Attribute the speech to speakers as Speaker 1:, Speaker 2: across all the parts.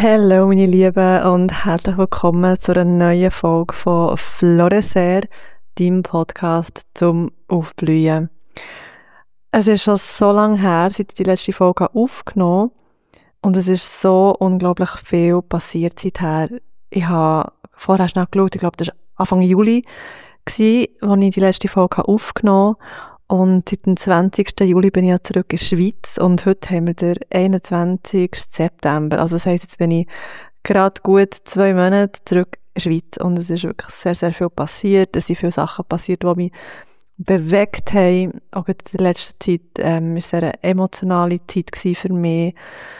Speaker 1: Hallo meine Lieben und herzlich willkommen zu einer neuen Folge von Florescer, deinem Podcast zum Aufblühen. Es ist schon so lange her, seit ich die letzte Folge aufgenommen habe und es ist so unglaublich viel passiert seither. Ich habe vorher schnell geschaut, ich glaube das war Anfang Juli, als ich die letzte Folge aufgenommen habe. Und seit dem 20. Juli bin ich ja zurück in die Schweiz und heute haben wir den 21. September. Also das heisst, jetzt bin ich gerade gut 2 Monate zurück in die Schweiz und es ist wirklich sehr, sehr viel passiert. Es sind viele Sachen passiert, die mich bewegt haben. Auch in der letzten Zeit war es eine emotionale Zeit für mich.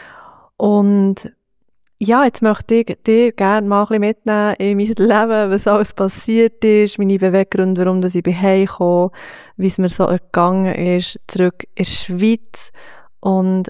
Speaker 1: Und ja, jetzt möchte ich dir gerne mal ein bisschen mitnehmen in mein Leben, was alles passiert ist, meine Beweggründe, warum ich heimgekommen bin, wie es mir so ergangen ist, zurück in die Schweiz und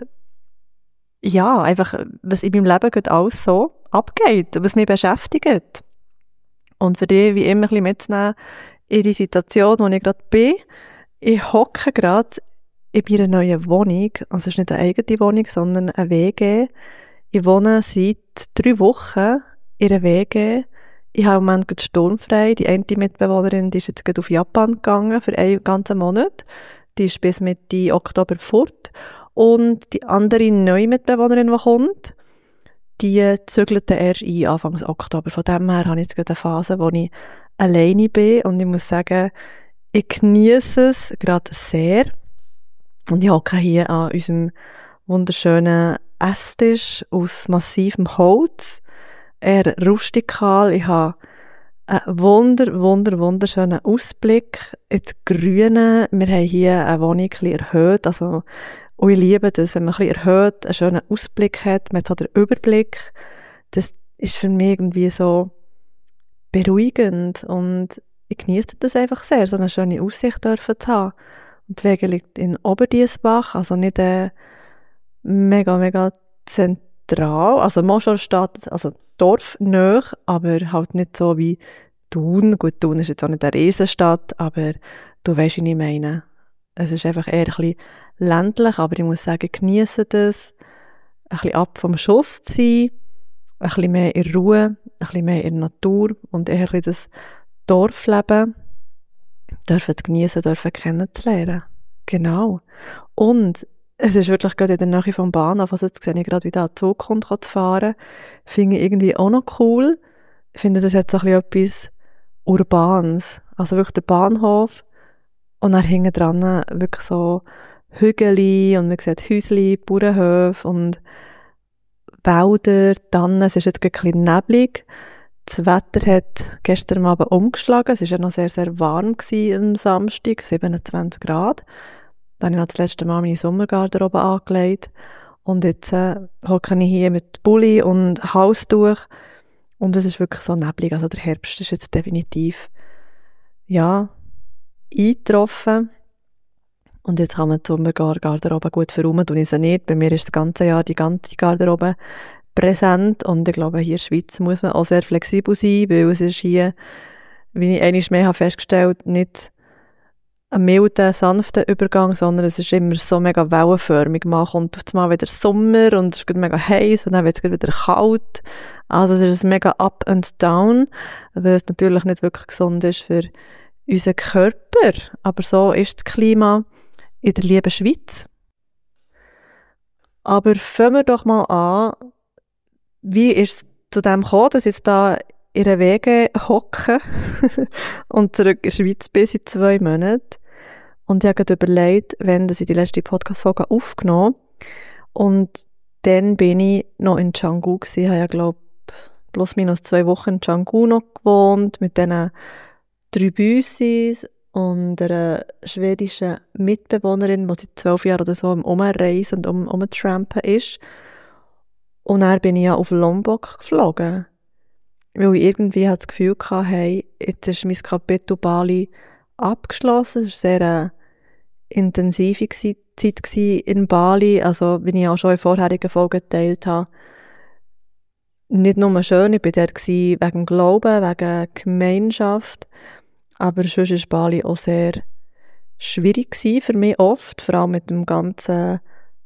Speaker 1: ja, einfach, was in meinem Leben gerade alles so abgeht, was mich beschäftigt. Und für dich, wie immer, ein bisschen mitzunehmen in die Situation, wo ich gerade bin. Ich hocke gerade in meiner neuen Wohnung, also es ist nicht eine eigene Wohnung, sondern eine WG. Ich wohne seit 3 Wochen in einer WG. Ich habe im Moment gerade sturmfrei. Die eine Mitbewohnerin, die ist jetzt gerade auf Japan gegangen für einen ganzen Monat. Die ist bis Mitte Oktober fort. Und die andere neue Mitbewohnerin, die kommt, die zügelt erst ein, Anfang Oktober. Von dem her habe ich jetzt gerade eine Phase, wo ich alleine bin. Und ich muss sagen, ich genieße es gerade sehr. Und ich hocke hier an unserem wunderschönen Esstisch aus massivem Holz, eher rustikal. Ich habe einen wunderschönen Ausblick ins Grüne. Wir haben hier eine Wohnung ein bisschen erhöht, also, und ich liebe das, wenn man ein bisschen erhöht, einen schönen Ausblick hat, man hat so den Überblick. Das ist für mich irgendwie so beruhigend und ich genieße das einfach sehr, so eine schöne Aussicht dürfen zu haben. Und die Wege liegt in Oberdiessbach, also nicht mega zentral, also Moschorstadt, also dorfnähe, aber halt nicht so wie Thun. Gut, Thun ist jetzt auch nicht eine Riesenstadt, aber du weisst, wie ich meine. Es ist einfach eher ein bisschen ländlich, aber ich muss sagen, ich genieße das, ein bisschen ab vom Schuss zu sein, ein bisschen mehr in Ruhe, ein bisschen mehr in der Natur und eher ein bisschen das Dorfleben dürfen zu genießen, dürfen kennenzulernen. Genau. Und es ist wirklich gerade in der Nähe vom Bahnhof, also jetzt sehe ich gerade, wie da ein Zug kommt, zu fahren. Finde ich irgendwie auch noch cool. Ich finde, das hat so ein bisschen etwas Urbanes. Also wirklich der Bahnhof und dann hinten dran wirklich so Hügel und man sieht Häusli, Bauernhöfe und Wälder, Tannen. Es ist jetzt ein bisschen neblig. Das Wetter hat gestern Abend umgeschlagen. Es war ja noch sehr, sehr warm am Samstag, 27 Grad. Dann habe ich noch das letzte Mal meine Sommergarderobe angelegt. Und jetzt hocke ich hier mit Pulli und Halstuch. Und es ist wirklich so neblig. Also der Herbst ist jetzt definitiv, ja, eingetroffen. Und jetzt kann man die Sommergarderobe gut verräumen. Und ich sie nicht. Bei mir ist das ganze Jahr die ganze Garderobe präsent. Und ich glaube, hier in der Schweiz muss man auch sehr flexibel sein, weil es ist hier, wie ich einmal mehr habe festgestellt, nicht ein milder, sanfter Übergang, sondern es ist immer so mega wellenförmig. Man kommt auf einmal wieder Sommer und es ist mega heiß und dann wird es wieder kalt. Also es ist ein mega up and down, weil es natürlich nicht wirklich gesund ist für unseren Körper. Aber so ist das Klima in der lieben Schweiz. Aber fangen wir doch mal an, wie ist es zu dem gekommen, dass ich jetzt da in einer Wege hocke und zurück in die Schweiz bin seit 2 Monaten. Und ich habe gerade überlegt, wenn ich die letzte Podcast-Folge aufgenommen und dann bin ich noch in Canggu gewesen. Ich habe ja, glaube plus minus 2 Wochen in Canggu noch gewohnt, mit diesen 3 Büssis und einer schwedischen Mitbewohnerin, die seit 12 Jahren oder so am Umreisen und umtrampen ist. Und dann bin ich ja auf Lombok geflogen, weil ich irgendwie das Gefühl hatte, hey, jetzt ist mein Kapitel Bali abgeschlossen. Es war eine sehr intensive Zeit in Bali, also wie ich auch schon in vorherigen Folgen geteilt habe. Nicht nur schön, ich war dort wegen dem Glauben, wegen Gemeinschaft, aber sonst war Bali auch sehr schwierig für mich oft, vor allem mit dem ganzen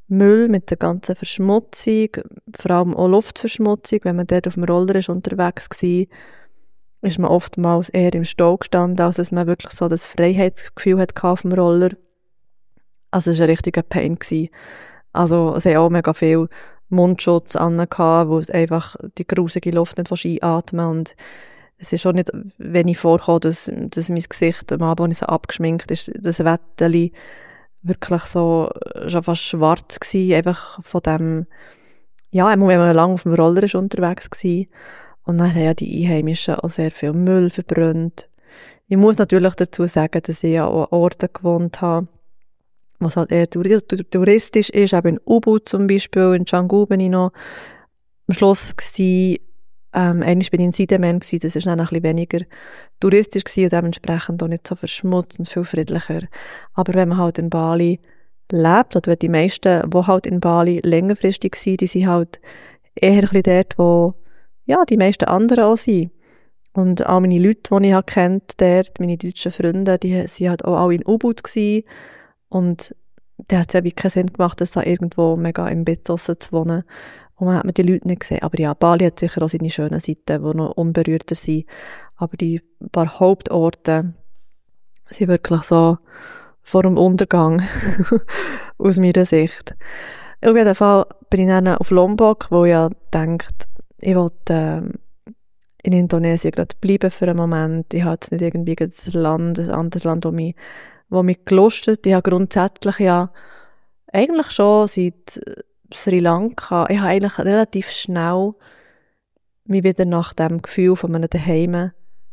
Speaker 1: Müll, mit der ganzen Verschmutzung, vor allem auch Luftverschmutzung. Wenn man dort auf dem Roller ist unterwegs war, ist man oftmals eher im Stau gestanden, als dass man wirklich so das Freiheitsgefühl hatte auf dem Roller. Also es war ein richtiger Pain gewesen. Also es haben auch mega viel Mundschutz angehabt, wo einfach die grusige Luft nicht einatmen will. Und es ist auch nicht wenig vorgekommen, dass mein Gesicht am Abend, als ich so abgeschminkt ist, das Wetteli wirklich so schon fast schwarz gewesen, einfach von dem, ja, wenn man lange auf dem Roller ist unterwegs gewesen. Und dann haben ja die Einheimischen auch sehr viel Müll verbrannt. Ich muss natürlich dazu sagen, dass ich ja auch an Orten gewohnt habe, wo es halt eher touristisch ist, eben in Ubud zum Beispiel, in Canggu bin ich noch am Schluss gewesen. Einmal bin ich in Sidemen gewesen, das ist dann ein bisschen weniger touristisch gewesen und dementsprechend auch nicht so verschmutzt und viel friedlicher. Aber wenn man halt in Bali lebt, oder wenn die meisten, die halt in Bali längerfristig sind, die sind halt eher ein bisschen dort, wo ja, die meisten anderen auch sind. Und auch meine Leute, die ich halt kennt dort, meine deutschen Freunde, die sind halt auch alle in Ubud gewesen. Und da hat es ja wie keinen Sinn gemacht, dass da irgendwo mega im Bett zu wohnen. Und man hat die Leute nicht gesehen. Aber ja, Bali hat sicher auch seine schönen Seiten, die noch unberührter sind. Aber die paar Hauptorte sind wirklich so vor dem Untergang, aus meiner Sicht. Auf jeden Fall bin ich dann auf Lombok, wo ich ja denkt, ich wollte in Indonesien gerade bleiben für einen Moment. Ich habe jetzt nicht irgendwie ein anderes Land, das mich gelustet. Ich habe grundsätzlich ja eigentlich schon seit Sri Lanka, ich habe eigentlich relativ schnell mich wieder nach dem Gefühl von einem Daheim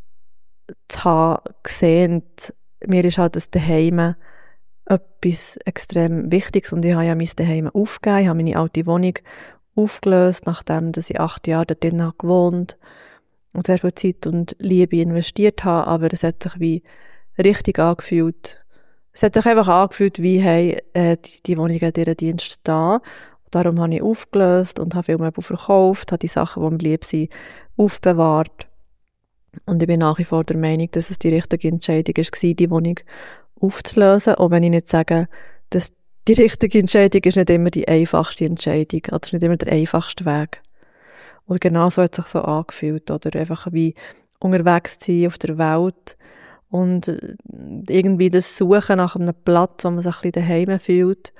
Speaker 1: zu haben gesehen. Mir ist halt das Daheim etwas extrem Wichtiges und ich habe ja mein Daheim aufgegeben. Ich habe meine alte Wohnung aufgelöst, nachdem dass ich 8 Jahre dort drin habe gewohnt und sehr viel Zeit und Liebe investiert habe, aber es hat sich wie richtig angefühlt. Es hat sich einfach angefühlt, wie hey, die Wohnung hat ihren Dienst da. Darum habe ich aufgelöst und habe viel Möbel verkauft, habe die Sachen, die mir lieb sind, aufbewahrt. Und ich bin nach wie vor der Meinung, dass es die richtige Entscheidung war, die Wohnung aufzulösen. Auch wenn ich nicht sage, dass die richtige Entscheidung ist nicht immer die einfachste Entscheidung. Oder es ist nicht immer der einfachste Weg. Und genau so hat es sich so angefühlt. Oder einfach wie unterwegs zu sein auf der Welt. Und irgendwie das Suchen nach einem Platz, wo man sich ein bisschen daheim fühlt.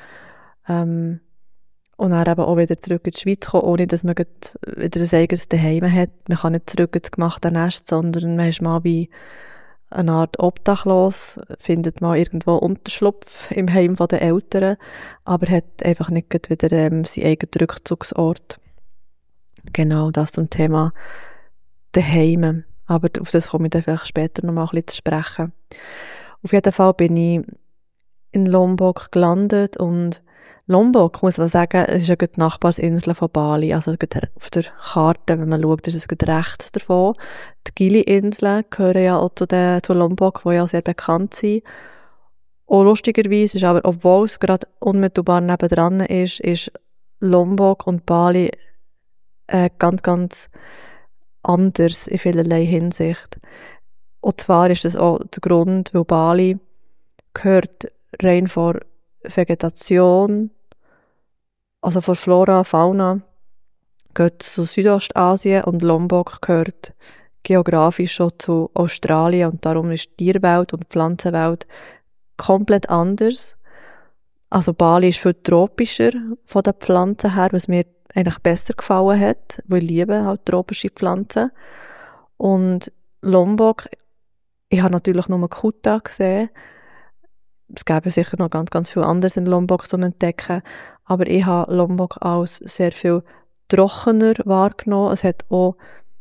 Speaker 1: Und dann eben auch wieder zurück in die Schweiz kommen, ohne dass man wieder ein eigenes Daheim hat. Man kann nicht zurück ins gemachte Nest, sondern man ist mal wie eine Art Obdachlos, findet mal irgendwo Unterschlupf im Heim der Eltern, aber hat einfach nicht wieder seinen eigenen Rückzugsort. Genau, das zum Thema Daheim. Aber auf das komme ich dann vielleicht später noch mal ein bisschen zu sprechen. Auf jeden Fall bin ich in Lombok gelandet und Lombok, muss man sagen, es ist ja die Nachbarsinsel von Bali, also auf der Karte, wenn man schaut, ist es rechts davon. Die Gili-Inseln gehören ja auch zu Lombok, die ja sehr bekannt sind. Und lustigerweise ist aber, obwohl es gerade unmittelbar nebendran ist Lombok und Bali ganz, ganz anders in vielerlei Hinsicht. Und zwar ist das auch der Grund, weil Bali gehört rein vor Vegetation, also von Flora, Fauna, gehört zu Südostasien und Lombok gehört geografisch schon zu Australien und darum ist die Tierwelt und die Pflanzenwelt komplett anders. Also Bali ist viel tropischer von den Pflanzen her, was mir eigentlich besser gefallen hat, weil ich liebe halt tropische Pflanzen. Und Lombok, ich habe natürlich nur Kuta gesehen. Es gäbe sicher noch ganz, ganz viel anderes in Lombok zu entdecken, aber ich habe Lombok als sehr viel trockener wahrgenommen. Es hat auch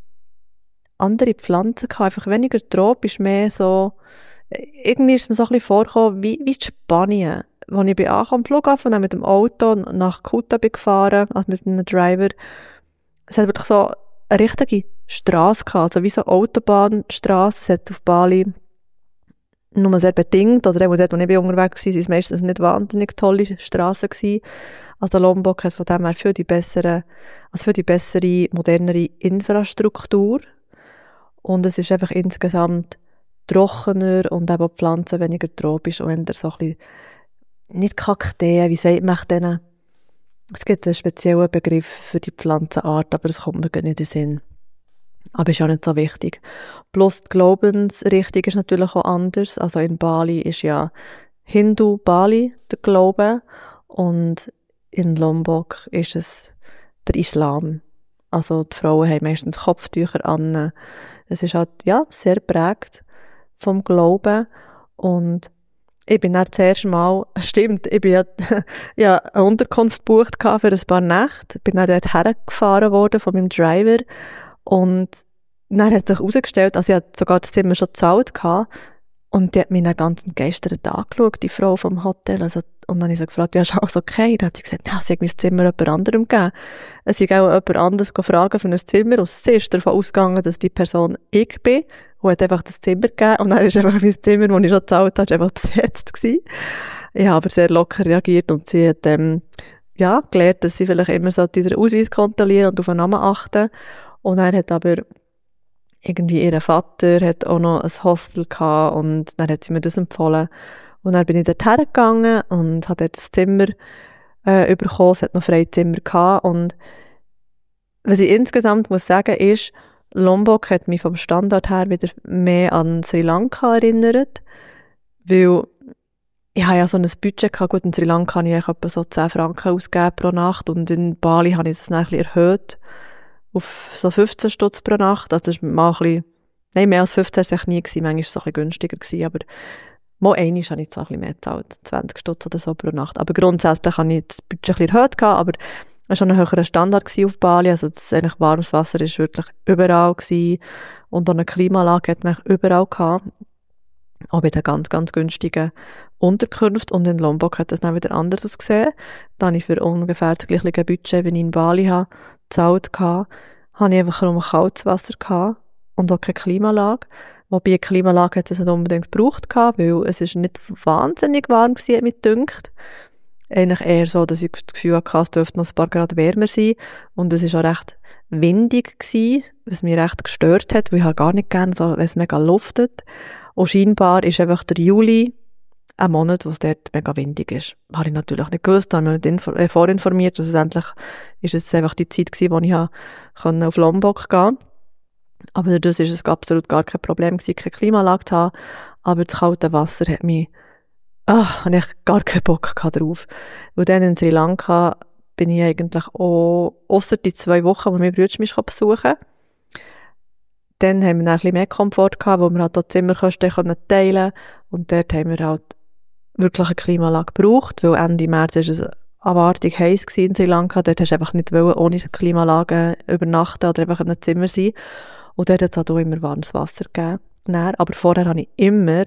Speaker 1: andere Pflanzen gehabt, einfach weniger tropisch, mehr so, irgendwie ist es mir so ein bisschen vorgekommen, wie in Spanien. Als ich am Flughafen mit dem Auto nach Kuta bin gefahren, also mit einem Driver, es hat wirklich so eine richtige Strasse gehabt, also wie so eine Autobahnstrasse. Es hat auf Bali nur sehr bedingt, oder dort, wo ich unterwegs war, waren es meistens nicht wahnsinnig tolle Strassen gewesen. Also Lombok hat von dem her für die bessere, modernere Infrastruktur. Und es ist einfach insgesamt trockener und eben die Pflanzen weniger tropisch und wenn so ein bisschen, nicht Kakteen, wie sagt man denen? Es gibt einen speziellen Begriff für die Pflanzenart, aber es kommt mir gar nicht in den Sinn. Aber ist auch nicht so wichtig. Plus die Glaubensrichtung ist natürlich auch anders. Also in Bali ist ja Hindu Bali der Glaube und in Lombok ist es der Islam. Also die Frauen haben meistens Kopftücher an. Es ist halt, ja, sehr prägt vom Glauben. Und ich bin dann das erste Mal, stimmt, ich bin ja eine Unterkunft gebucht für ein paar Nächte. Bin dann dort hergefahren worden von meinem Driver. Und dann hat sich herausgestellt, also ich hatte sogar das Zimmer schon gezahlt gehabt. Und die hat mich dann ganz entgeistert angeschaut, die Frau vom Hotel. Also, und dann habe ich sie gefragt, ja, ist alles okay? Dann hat sie gesagt, ja, sie hat mein Zimmer jemand anderem gegeben. Es ist auch jemand anderes gefragt für ein Zimmer. Und sie ist davon ausgegangen, dass die Person ich bin. Und hat einfach das Zimmer gegeben. Und dann ist einfach mein Zimmer, das ich schon gezahlt habe, einfach besetzt gewesen. Ich habe aber sehr locker reagiert und sie hat, ja, gelernt, dass sie vielleicht immer so den Ausweis kontrollieren und auf den Namen achten. Und er hat aber irgendwie ihr Vater hat auch noch ein Hostel gehabt und dann hat sie mir das empfohlen. Und dann bin ich dort hergegangen und habe dort das Zimmer bekommen. Es hat noch freie Zimmer gehabt. Und was ich insgesamt muss sagen ist, Lombok hat mich vom Standard her wieder mehr an Sri Lanka erinnert, weil ich habe ja so ein Budget gehabt. Gut, in Sri Lanka habe ich etwa so 10 Franken ausgegeben pro Nacht und in Bali habe ich das dann ein bisschen erhöht auf so 15 Stutz pro Nacht. Also das ist mal ein bisschen, nein, mehr als 15 war es nie gewesen. Manchmal war es ein bisschen günstiger gewesen, aber mal einmal habe ich zwar ein bisschen mehr gezahlt, 20 Stutz oder so pro Nacht. Aber grundsätzlich habe ich das Budget ein bisschen erhöht gehabt, aber es war schon ein höherer Standard gewesen auf Bali. Also das eigentlich warmes Wasser ist wirklich überall gewesen und auch eine Klimaanlage hat man überall gehabt. Auch bei den ganz, ganz günstigen Unterkünften. Und in Lombok hat das dann wieder anders ausgesehen. Da habe ich für ungefähr das gleiche Budget, wie ich in Bali habe, gezahlt hatte, habe ich einfach nur kaltes Wasser gehabt und auch keine Klimaanlage. Wobei eine Klimaanlage hat es nicht unbedingt gebraucht gehabt, weil es ist nicht wahnsinnig warm gewesen, hat mich gedünkt. Eigentlich eher so, dass ich das Gefühl hatte, es dürfte noch ein paar Grad wärmer sein. Und es war auch recht windig gewesen, was mich recht gestört hat, weil ich halt gar nicht gerne so, wenn es mega luftet. Und scheinbar ist einfach der Juli ein Monat, wo es dort mega windig ist. Habe ich natürlich nicht gewusst, habe mich nicht vorinformiert, dass es endlich ist es einfach die Zeit gewesen, wo ich auf Lombok gehen konnte. Aber dadurch ist es absolut gar kein Problem gewesen, keine Klimaanlage zu haben. Aber das kalte Wasser hat mich, habe ich gar keinen Bock drauf. Und dann in Sri Lanka bin ich eigentlich auch, ausser die 2 Wochen, wo mein Bruder mich besuchen. Dann haben wir ein bisschen mehr Komfort gehabt, wo wir halt auch Zimmerkosten teilen konnten. Und dort haben wir halt wirklich eine Klimaanlage gebraucht, weil Ende März war es abartig heiß in Sri Lanka. Dort hast du einfach nicht ohne Klimaanlage übernachten oder einfach in einem Zimmer sein. Und dort hat es halt auch immer warmes Wasser gegeben. Aber vorher habe ich immer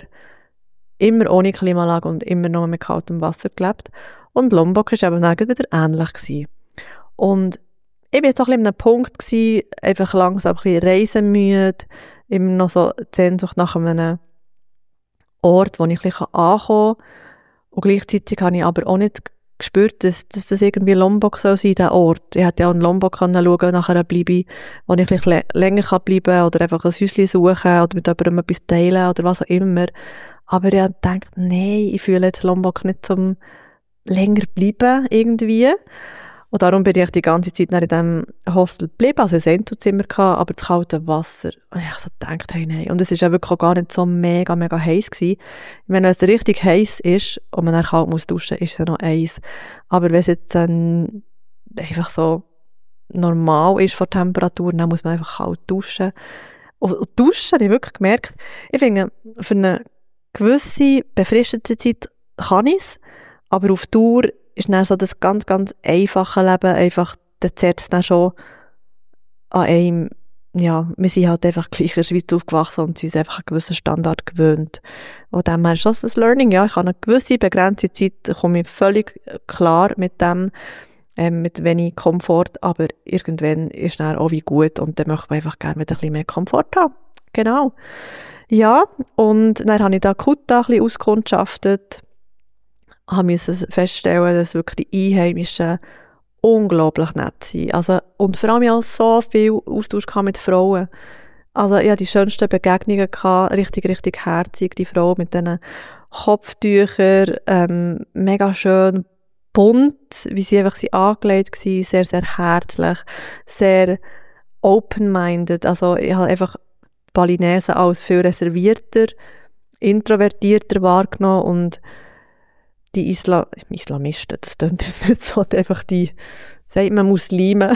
Speaker 1: ohne Klimaanlage und immer noch mit kaltem Wasser gelebt. Und Lombok war eben dann wieder ähnlich gewesen. Und ich war jetzt auch ein bisschen an einem Punkt gewesen, einfach langsam ein bisschen reisemüde, immer noch so die Sehnsucht nach einem Ort, wo ich ein bisschen ankommen kann. Und gleichzeitig habe ich aber auch nicht gespürt, dass das irgendwie Lombok soll sein, der Ort. Ich hätte ja auch in Lombok schauen können, nachher bleibe, wo ich ein bisschen länger bleiben kann oder einfach ein Häuschen suchen oder mit jemandem etwas teilen oder was auch immer. Aber ich habe gedacht, nein, ich fühle jetzt Lombok nicht zum länger bleiben irgendwie. Und darum bin ich die ganze Zeit in diesem Hostel geblieben, also ein Sentuzimmer gehabt, aber das kalte Wasser. Und ich so gedacht, hey, nein. Und es war ja wirklich auch gar nicht so mega, mega heiß gewesen. Wenn es richtig heiß ist und man dann kalt muss duschen, ist es ja noch eins. Aber wenn es jetzt dann einfach so normal ist von der Temperatur, dann muss man einfach kalt duschen. Und duschen habe ich wirklich gemerkt, ich finde, für eine gewisse befristete Zeit kann ich es, aber auf Dauer ist dann so das ganz, ganz einfache Leben einfach, da zerrt es dann schon an einem, ja, wir sind halt einfach gleich in der Schweiz aufgewachsen und sind uns einfach einen gewissen Standard gewöhnt. Und dann ist das ein Learning, ja, ich habe eine gewisse begrenzte Zeit, komme ich völlig klar mit dem, mit wenig Komfort, aber irgendwann ist dann auch wie gut und dann möchte man einfach gerne wieder ein bisschen mehr Komfort haben. Genau. Ja, und dann habe ich da Kuta ein bisschen auskundschaftet, musste feststellen, dass wirklich die Einheimischen unglaublich nett sind. Also, und vor allem ich auch so viel Austausch mit Frauen. Also, ich hatte die schönsten Begegnungen gehabt, richtig, richtig herzig, die Frau mit diesen Kopftüchern, mega schön, bunt, wie sie einfach angelegt waren, sehr, sehr herzlich, sehr open-minded. Also ich habe einfach Balinesen als viel reservierter, introvertierter wahrgenommen und die Islamisten, das klingt jetzt nicht so, einfach die, sagt man Muslime.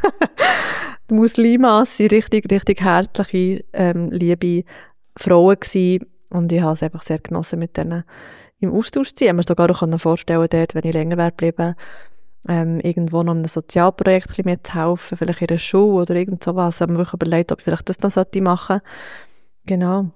Speaker 1: Die Muslime sind richtig, richtig herzliche, liebe Frauen gewesen. Und ich habe es einfach sehr genossen, mit denen im Austausch zu sein. Ich habe mir sogar auch vorstellen dort, wenn ich länger wäre geblieben, irgendwo noch einem Sozialprojekt ein bisschen mitzuhelfen, vielleicht in einer Schule oder irgend sowas. Ich habe mir wirklich überlegt, ob ich vielleicht das noch machen sollte. Genau.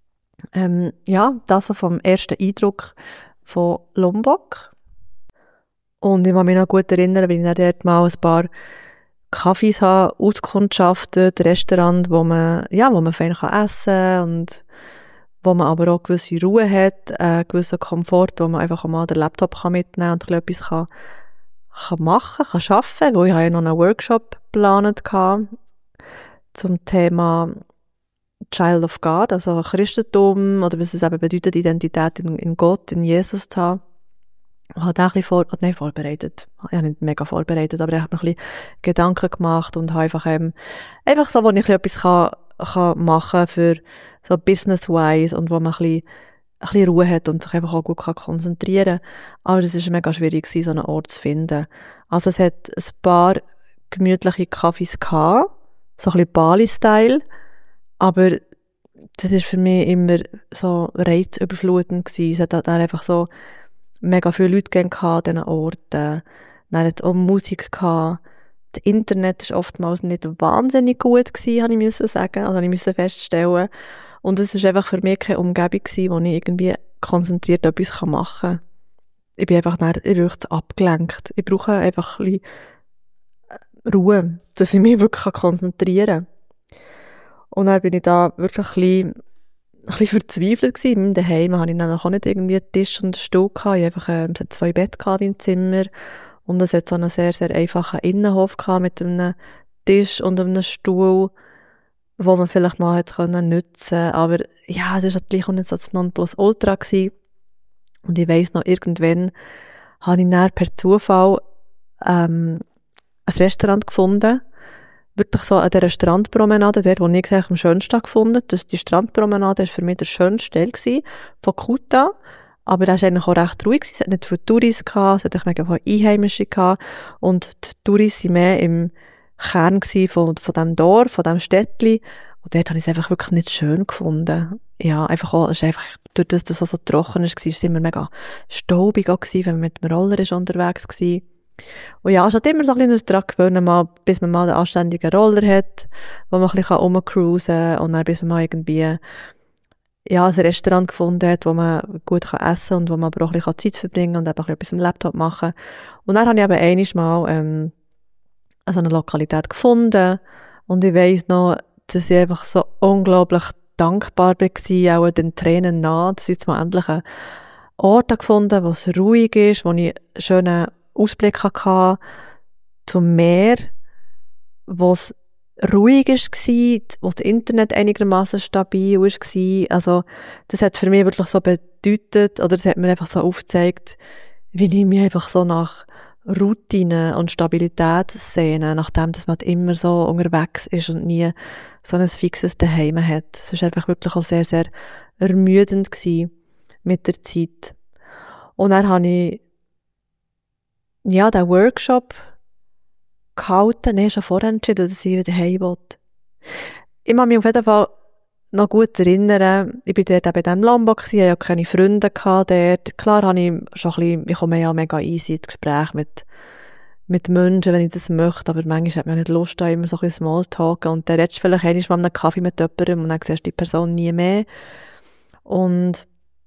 Speaker 1: Ja, das vom ersten Eindruck von Lombok. Und ich kann mich noch gut erinnern, weil ich dann dort mal ein paar Kaffees habe auskundschaftet, Restaurant, wo man fein essen kann und wo man aber auch gewisse Ruhe hat, gewissen Komfort, wo man einfach auch mal den Laptop mitnehmen kann und etwas kann machen, kann arbeiten, weil ich habe ja noch einen Workshop geplant zum Thema Child of God, also Christentum, oder was es eben bedeutet, Identität in Gott, in Jesus zu haben. Ich habe auch ein bisschen vorbereitet. Ich habe nicht mega vorbereitet, aber ich habe mir ein bisschen Gedanken gemacht und habe einfach so, wo ich etwas kann machen für so business-wise und wo man ein bisschen Ruhe hat und sich einfach auch gut konzentrieren kann. Aber es war mega schwierig, so einen Ort zu finden. Also es hat ein paar gemütliche Cafés gehabt, so ein bisschen Bali-Style, aber das ist für mich immer so reizüberflutend gewesen. Es hat da einfach so mega viele Leute gegeben an diesen Orten. Dann hat es auch Musik gehabt. Das Internet war oftmals nicht wahnsinnig gut gewesen, habe ich sagen. Also, ich musste feststellen. Und es war einfach für mich keine Umgebung gewesen, wo ich irgendwie konzentriert etwas machen kann. Ich bin einfach wirklich abgelenkt. Ich brauche einfach ein bisschen Ruhe, dass ich mich wirklich konzentrieren kann. Und dann bin ich da wirklich ein bisschen verzweifelt gewesen. In meinem Daheim hatte ich dann auch nicht irgendwie einen Tisch und einen Stuhl gehabt. Ich einfach, es hat 2 Betten gehabt im Zimmer. Und es hat so einen sehr, sehr einfachen Innenhof gehabt mit einem Tisch und einem Stuhl, wo man vielleicht mal hätte nutzen können. Aber ja, es war halt gleich auch nicht so das Nonplusultra gewesen. Und ich weiss noch, irgendwann habe ich dann per Zufall, ein Restaurant gefunden. Wirklich so an dieser Strandpromenade, dort, wo ich am schönsten gefunden habe. Die Strandpromenade war für mich der schönste Teil von Kuta. Aber das war eigentlich auch recht ruhig. Es hat nicht viele Touris gehabt, es hat mega viele Einheimische gehabt. Und die Touris waren mehr im Kern von diesem Dorf, von diesem Städtli. Und dort habe ich es einfach wirklich nicht schön gefunden. Ja, einfach auch, es ist einfach, durch das es so trocken war, war es immer mega staubig auch gewesen, wenn man mit dem Roller unterwegs war. Und ja, es hat immer so ein bisschen daran gewöhnen, bis man mal einen anständigen Roller hat, wo man ein bisschen rumcruisen kann und dann bis man mal irgendwie ein Restaurant gefunden hat, wo man gut essen kann und wo man aber auch ein bisschen Zeit verbringen kann und eben etwas am Laptop machen. Und dann habe ich eben einmal so eine Lokalität gefunden und ich weiss noch, dass ich einfach so unglaublich dankbar war, auch den Tränen nah, dass ich jetzt mal endlich einen Ort gefunden habe, wo es ruhig ist, wo ich einen schönen Ausblick hatte zum Meer, wo es ruhig war, wo das Internet einigermaßen stabil war. Also, das hat für mich wirklich so bedeutet, oder es hat mir einfach so aufgezeigt, wie ich mich einfach so nach Routine und Stabilität sehne, nachdem dass man immer so unterwegs ist und nie so ein fixes Daheim hat. Es war einfach wirklich auch sehr, sehr ermüdend gewesen mit der Zeit. Und dann habe ich den Workshop gehalten. Nein, schon vorher entschieden, dass ich wieder heim wollte. Ich kann mich auf jeden Fall noch gut erinnern. Ich war dort eben in diesem Lombok, ich hatte ja keine Freunde dort. Klar habe ich schon ein bisschen, ich komme ja mega easy ins Gespräch mit Menschen, wenn ich das möchte, aber manchmal hat man nicht Lust, da immer so ein bisschen Smalltalken. Und dann redest du vielleicht einmal mal einen Kaffee mit jemandem und dann siehst du die Person nie mehr. Und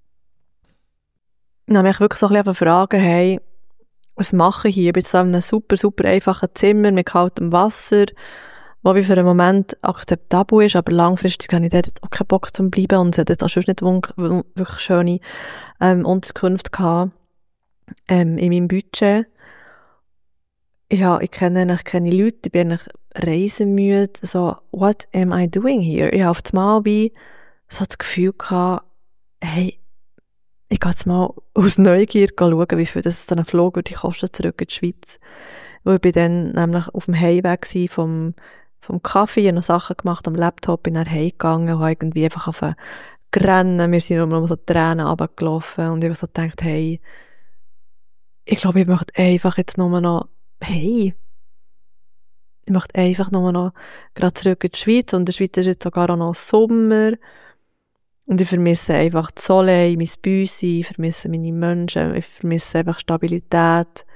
Speaker 1: dann habe ich mich wirklich so ein bisschen fragen, hey, was mache ich hier? Ich bin jetzt in einem super, super einfachen Zimmer mit kaltem Wasser, wo wie für einen Moment akzeptabel ist, aber langfristig habe ich dort jetzt auch keinen Bock zu bleiben und es hat jetzt auch schon nicht wirklich schöne Unterkünfte gehabt in meinem Budget. Ja, ich kenne eigentlich keine Leute, ich bin eigentlich reisemüde, so, what am I doing here? Ich habe auf einmal wie so das Gefühl gehabt, hey, ich gehe jetzt mal aus Neugier schauen, wie viel das so ein Flug würde kosten zurück in die Schweiz. Weil ich bin dann nämlich auf dem Heimweg vom Kaffee, noch Sachen gemacht am Laptop, bin dann heimgegangen, habe irgendwie einfach auf Rennen, wir sind nur so Tränen runtergelaufen und ich habe so gedacht, hey, ich glaube, ich möchte einfach jetzt nur noch, hey, ich möchte einfach nur noch gerade zurück in die Schweiz und in der Schweiz ist jetzt sogar auch noch Sommer und ich vermisse einfach das Soleil, mein Büsi, ich vermisse meine Menschen, ich vermisse einfach Stabilität.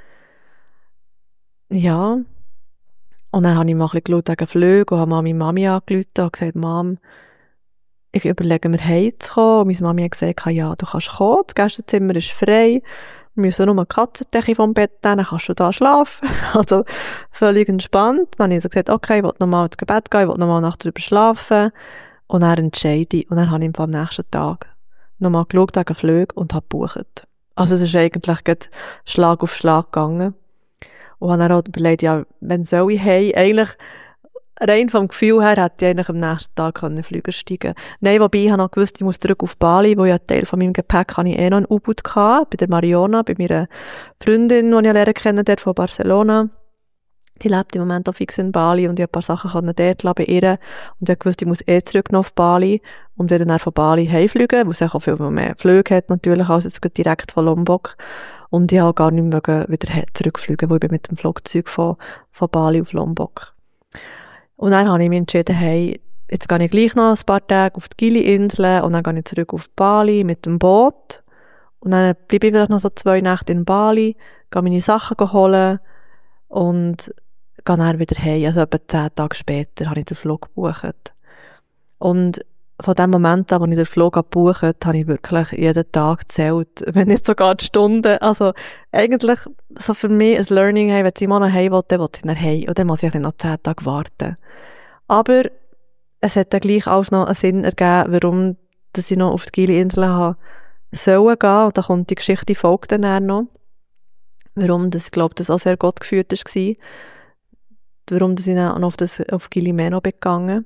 Speaker 1: Ja, und dann habe ich mal ein bisschen geschaut wegen Flügen und habe mal meine Mami angerufen und gesagt, Mom, ich überlege mir heimzukommen. Und meine Mami hat gesagt, ja, du kannst kommen, das Gästezimmer ist frei, wir müssen nur eine Katzendecke vom Bett nehmen, dann kannst du da schlafen. Also völlig entspannt. Dann habe ich so gesagt, okay, ich will nochmal ins Bett gehen, ich will nochmal nachts drüber schlafen. Und dann entscheide ich. Und dann habe ich am nächsten Tag nochmal geschaut wegen Flügen und habe gebucht. Also es ist eigentlich gerade Schlag auf Schlag gegangen. Und habe dann auch überlegt, ja, wenn soll ich heim? Eigentlich, rein vom Gefühl her, hätte ich eigentlich am nächsten Tag in den Flüger steigen können. Nein, wobei ich habe noch gewusst, ich muss zurück auf Bali, wo ja ein Teil von meinem Gepäck habe ich noch ein U-Boot gehabt, bei der Mariona, bei meiner Freundin, die ich lernen kenne, dort von Barcelona. Die lebt im Moment auch fix in Bali und ich habe ein paar Sachen dort lassen bei ihr. Und ich habe gewusst, ich muss zurück noch auf Bali und werde dann von Bali heimfliegen, weil es auch viel mehr Flüge hat natürlich, als jetzt direkt von Lombok. Und ich habe gar nicht mehr wieder zurückfliegen, weil ich bin mit dem Flugzeug von Bali auf Lombok. Und dann habe ich mich entschieden, hey, jetzt gehe ich gleich noch ein paar Tage auf die Gili-Inseln und dann gehe ich zurück auf Bali mit dem Boot. Und dann bleibe ich vielleicht noch so 2 Nächte in Bali, gehe meine Sachen holen und gehe dann wieder heim. Also etwa 10 Tage später habe ich den Flug gebucht. Und von dem Moment an, wo ich den Flug gebucht habe, habe ich wirklich jeden Tag gezählt, wenn nicht sogar die Stunden. Also eigentlich so für mich ein Learning, hey, wenn ich mal nach Hause will, dann will ich nach Hause. Und dann muss ich nicht noch 10 Tage warten. Aber es hat dann gleich auch noch einen Sinn ergeben, warum dass ich noch auf die Gili-Inseln habe sollen gehen. Und da kommt die Geschichte, die folgt dann noch. Warum das, ich glaube, das auch sehr Gott geführt war. Warum dass ich dann noch auf Gili Meno bin gegangen.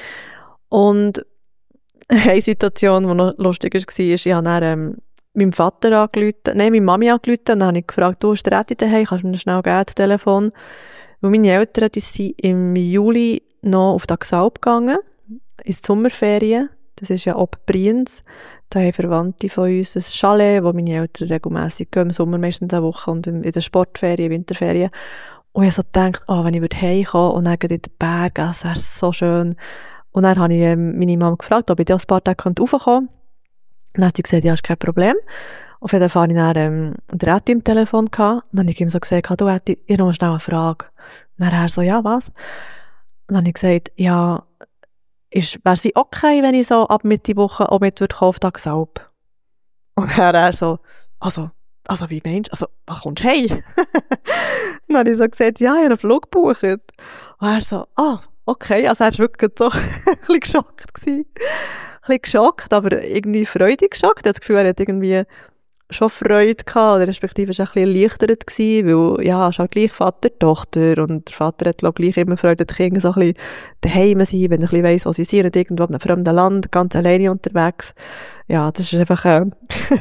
Speaker 1: Und eine Situation, die noch lustig war, ich habe dann meinem Vater meine Mami angerufen, und dann habe ich gefragt, du, ist der Retti daheim, kannst du mir schnell geben, das Telefon? Weil meine Eltern, die sind im Juli noch auf die Axalp gegangen, ins Sommerferien, das ist ja ob Brienz, da haben Verwandte von uns ein Chalet, wo meine Eltern regelmässig gehen, im Sommer meistens eine Woche und in den Sportferien, Winterferien. Und ich habe so gedacht, wenn ich heimkomme und dann in den Bergen, das wäre so schön. Und dann habe ich meine Mama gefragt, ob ich ein paar Tage raufkommen könnte. Dann hat sie gesagt, ja, ist kein Problem. Auf jeden Fall hatte ich dann den Retti im Telefon gehabt. Und dann habe ich ihm so gesagt, du Retti, ich habe noch schnell eine Frage. Und dann er so, ja, was? Und dann habe ich gesagt, ja, wäre es wie okay, wenn ich so ab Mitte Woche auch mit auf die Axalp? Und dann er so, also, wie meinst du? Also, was kommst du heim? Dann habe ich so gesagt, ja, ich habe einen Flug gebucht. Und er so, okay, also er war wirklich so ein bisschen geschockt gewesen. Ein bisschen geschockt, aber irgendwie freudig geschockt. Ich hatte das Gefühl, er hat irgendwie schon Freude gehabt, oder respektive war er ein bisschen erleichtert gewesen, weil, ja, es ist halt gleich Vater, Tochter, und der Vater hat, glaube ich, gleich immer Freude, dass die Kinder so ein bisschen daheim sind, wenn er ein bisschen weiss, wo sie sind, irgendwo in einem fremden Land, ganz alleine unterwegs. Ja, das ist einfach eine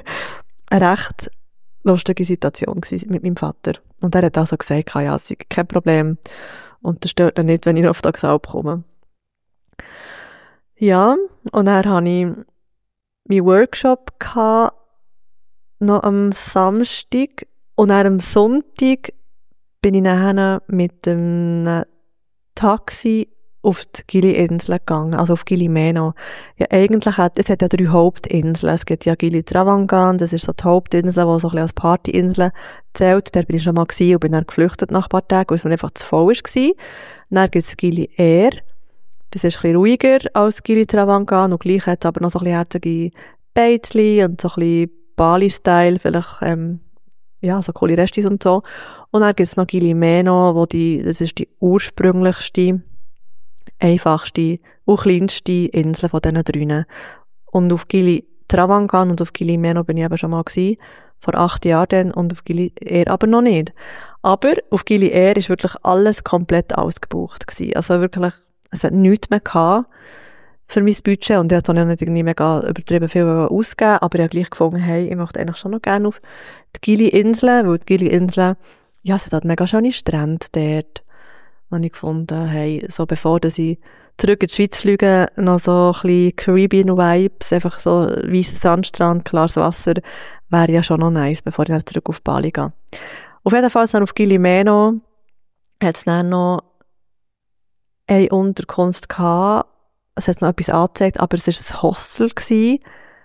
Speaker 1: recht lustige Situation gewesen mit meinem Vater. Und er hat auch so gesagt, ja, es ist kein Problem. Und das stört ihn nicht, wenn ich noch auf die Axalp komme. Ja, und dann hatte ich meinen Workshop noch am Samstag. Und dann am Sonntag bin ich dann mit dem Taxi auf die Gili-Insel gegangen, also auf Gili Meno. Ja, eigentlich es hat ja 3 Hauptinseln. Es gibt ja Gili Travangan, das ist so die Hauptinsel, die so ein bisschen als Partyinsel zählt. Da bin ich schon mal gewesen und bin dann geflüchtet nach ein paar Tagen, weil es mir einfach zu voll war. Dann gibt es Gili Air. Das ist ein bisschen ruhiger als Gili Travangan und gleich hat es aber noch so ein bisschen herzige Beizli und so ein bisschen Bali-Style, vielleicht, ja, so coole Restis und so. Und dann gibt es noch Gili Meno, das ist die ursprünglichste, einfachste und kleinste Insel von diesen 3. Und auf Gili Travangan und auf Gili Meno bin ich eben schon mal gewesen, vor 8 Jahren dann, und auf Gili Air aber noch nicht. Aber auf Gili Air ist wirklich alles komplett ausgebucht gewesen. Also wirklich, es hat nichts mehr gehabt. für mein Budget und ich wollte auch nicht irgendwie mega übertrieben viel ausgeben, aber ich habe gleich gefunden, hey, ich möchte eigentlich schon noch gerne auf die Gili-Insel, weil die Gili-Insel, ja, es hat halt mega schöne Strände dort. Und ich gefunden, hey, so bevor dass ich zurück in die Schweiz fliege, noch so ein bisschen Caribbean-Vibes, einfach so weißer Sandstrand, klares Wasser, wäre ja schon noch nice, bevor ich dann zurück auf Bali gehe. Auf jeden Fall dann auf Gili Meno hat es dann noch eine Unterkunft gehabt. Es hat noch etwas angezeigt, aber es war ein Hostel gewesen.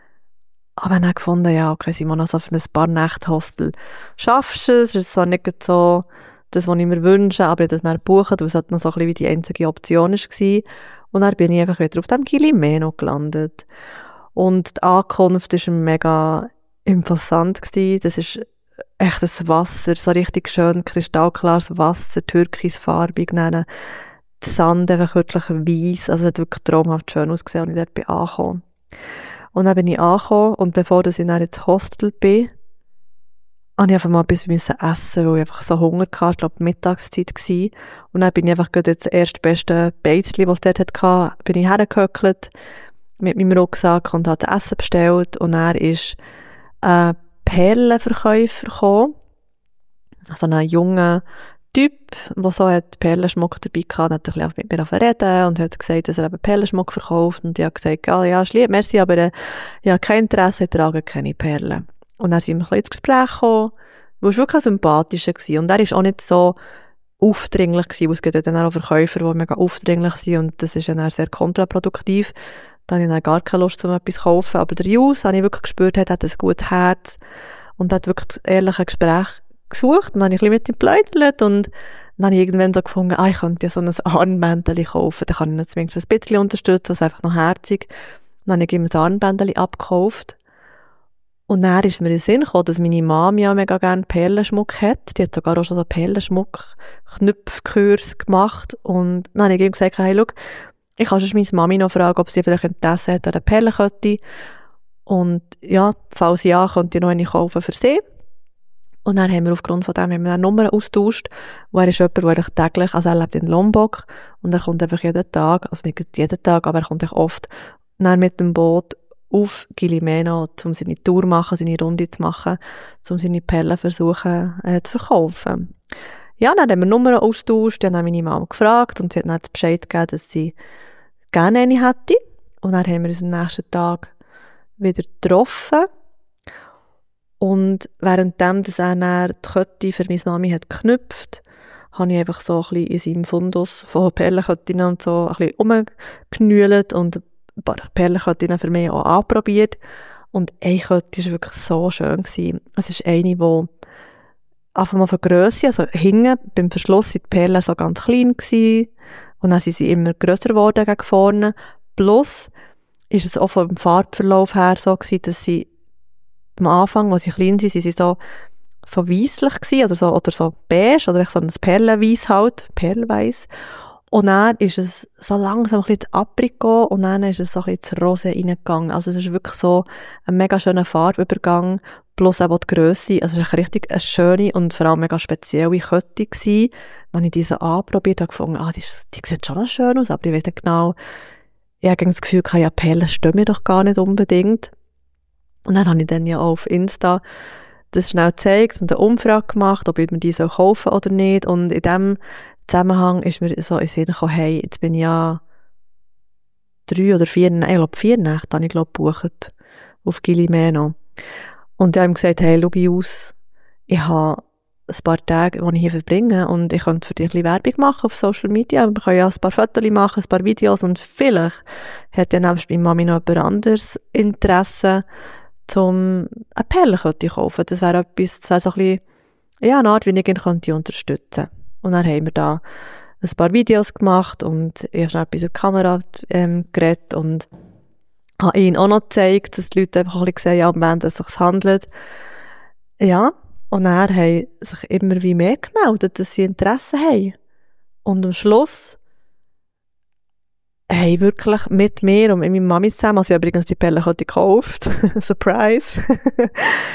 Speaker 1: Aber dann gefunden, ja, okay, Simona, so für ein paar Nächte Hostel schaffst du es. Es ist zwar nicht so das, was ich mir wünsche, aber ich habe das dann gebucht, weil es halt noch so ein bisschen wie die einzige Option war. Und dann bin ich einfach wieder auf dem Gili Meno gelandet. Und die Ankunft war mega imposant gewesen. Das ist echt das Wasser, so richtig schön kristallklares Wasser, türkisfarbig, dann der Sand einfach wirklich weiss, also es hat wirklich traumhaft schön ausgesehen, als ich dort bin angekommen. Und dann bin ich angekommen und bevor ich dann ins Hostel bin, musste ich einfach mal etwas essen, weil ich einfach so Hunger hatte, ich glaube Mittagszeit war. Und dann bin ich einfach gerade das erste beste Beizli, das es dort hatte, bin ich hergehöckelt mit meinem Rucksack und habe das Essen bestellt und dann ist ein Perlenverkäufer gekommen, also ein junger Typ, der so hat Perlenschmuck dabei hatte, hat ein bisschen mit mir reden und hat gesagt, dass er eben Perlenschmuck verkauft und ich habe gesagt, ja, ist lieb, merci, aber ich habe kein Interesse, ich trage keine Perlen. Und dann sind wir ein bisschen ins Gespräch gekommen, er war wirklich sympathischer gewesen und er ist auch nicht so aufdringlich gewesen, weil es gibt ja dann auch Verkäufer, die mega aufdringlich sind und das ist dann sehr kontraproduktiv. Da habe ich dann gar keine Lust, um etwas zu kaufen, aber der Jus, habe ich wirklich gespürt, hat ein gutes Herz und hat wirklich das ehrliche Gespräch gesucht und dann habe ich ein bisschen mit ihm geplaudert und dann habe ich irgendwann so gefunden, ich könnte ja so ein Armbändchen kaufen, dann kann ich ihn zumindest ein bisschen unterstützen, das ist einfach noch herzig. Dann habe ich ihm ein Armbändchen abgekauft und dann ist mir in den Sinn gekommen, dass meine Mama ja mega gerne Perlenschmuck hat, die hat sogar auch schon so Perlenschmuck-Knüpfkurs gemacht und dann habe ich ihm gesagt, hey, schau, ich kann schon meine Mami noch fragen, ob sie vielleicht Interesse hat an einer Perlenkette und ja, falls ja, könnte ich noch eine kaufen für sie. Und dann haben wir aufgrund von dem eine Nummer austauscht, wo er ist jemand, der eigentlich täglich, also er lebt in Lombok und er kommt einfach jeden Tag, also nicht jeden Tag, aber er kommt echt oft dann mit dem Boot auf Gili Meno, um seine Tour zu machen, seine Runde zu machen, um seine Perlen versuchen zu verkaufen. Ja, dann haben wir Nummern austauscht, dann habe ich meine Mama gefragt und sie hat dann Bescheid gegeben, dass sie gerne eine hätte. Und dann haben wir uns am nächsten Tag wieder getroffen. Und währenddem, dass er dann die Kette für meine Mami hat geknüpft, habe ich einfach so ein bisschen in seinem Fundus von Perlenketten und so ein bisschen rumgenühlt und ein paar Perlenketten für mich auch anprobiert. Und eine Kette war wirklich so schön gewesen. Es ist eine, die einfach mal von Grösse, also hinten beim Verschluss sind die Perlen so ganz klein gewesen. Und dann sind sie immer grösser geworden gegen vorne. Plus ist es auch vom Farbverlauf her so gewesen, dass sie am Anfang, als sie klein sind, sind sie so weisslich gewesen, oder so beige, oder so ein Perlenweiss halt, Perlweiss. Und dann ist es so langsam ein bisschen Aprikot und dann ist es so ein bisschen ins Rose reingegangen. Also es ist wirklich so ein mega schöner Farbübergang, plus auch die Grösse. Also es ist richtig eine schöne und vor allem mega spezielle Kette gewesen. Dann habe ich diese anprobiert und gefunden, die sieht schon noch schön aus, aber ich weiss nicht genau, ich habe das Gefühl, ja, Perlen stehen mir doch gar nicht unbedingt. Und dann habe ich dann ja auch auf Insta das schnell gezeigt und eine Umfrage gemacht, ob ich mir die kaufen soll oder nicht. Und in diesem Zusammenhang ist mir so in den Sinn gekommen, hey, jetzt bin ich ja 3 oder 4 Nächte, ich glaube 4 Nächte habe ich gebucht auf Gili Meno. Und ich habe ihm gesagt, hey, schau aus, ich habe ein paar Tage, die ich hier verbringe und ich könnte für dich ein bisschen Werbung machen auf Social Media. Wir können ja ein paar Fotos machen, ein paar Videos und vielleicht hat ja nebst meiner Mami noch jemand anderes Interesse, um eine Perlenkette zu kaufen. Das wäre etwas, das wäre so ein bisschen, ja, eine Art, wie ich ihn könnte unterstützen. Und dann haben wir da ein paar Videos gemacht und ich habe schon etwas in die Kamera geredet und habe ihn auch noch gezeigt, dass die Leute einfach ein bisschen sehen, ja, um wen es sich handelt. Ja, und dann haben sich immer wie mehr gemeldet, dass sie Interesse haben. Und am Schluss haben wirklich mit mir und mit meiner Mami zusammen, also ich habe übrigens die Perlenkette gekauft, Surprise.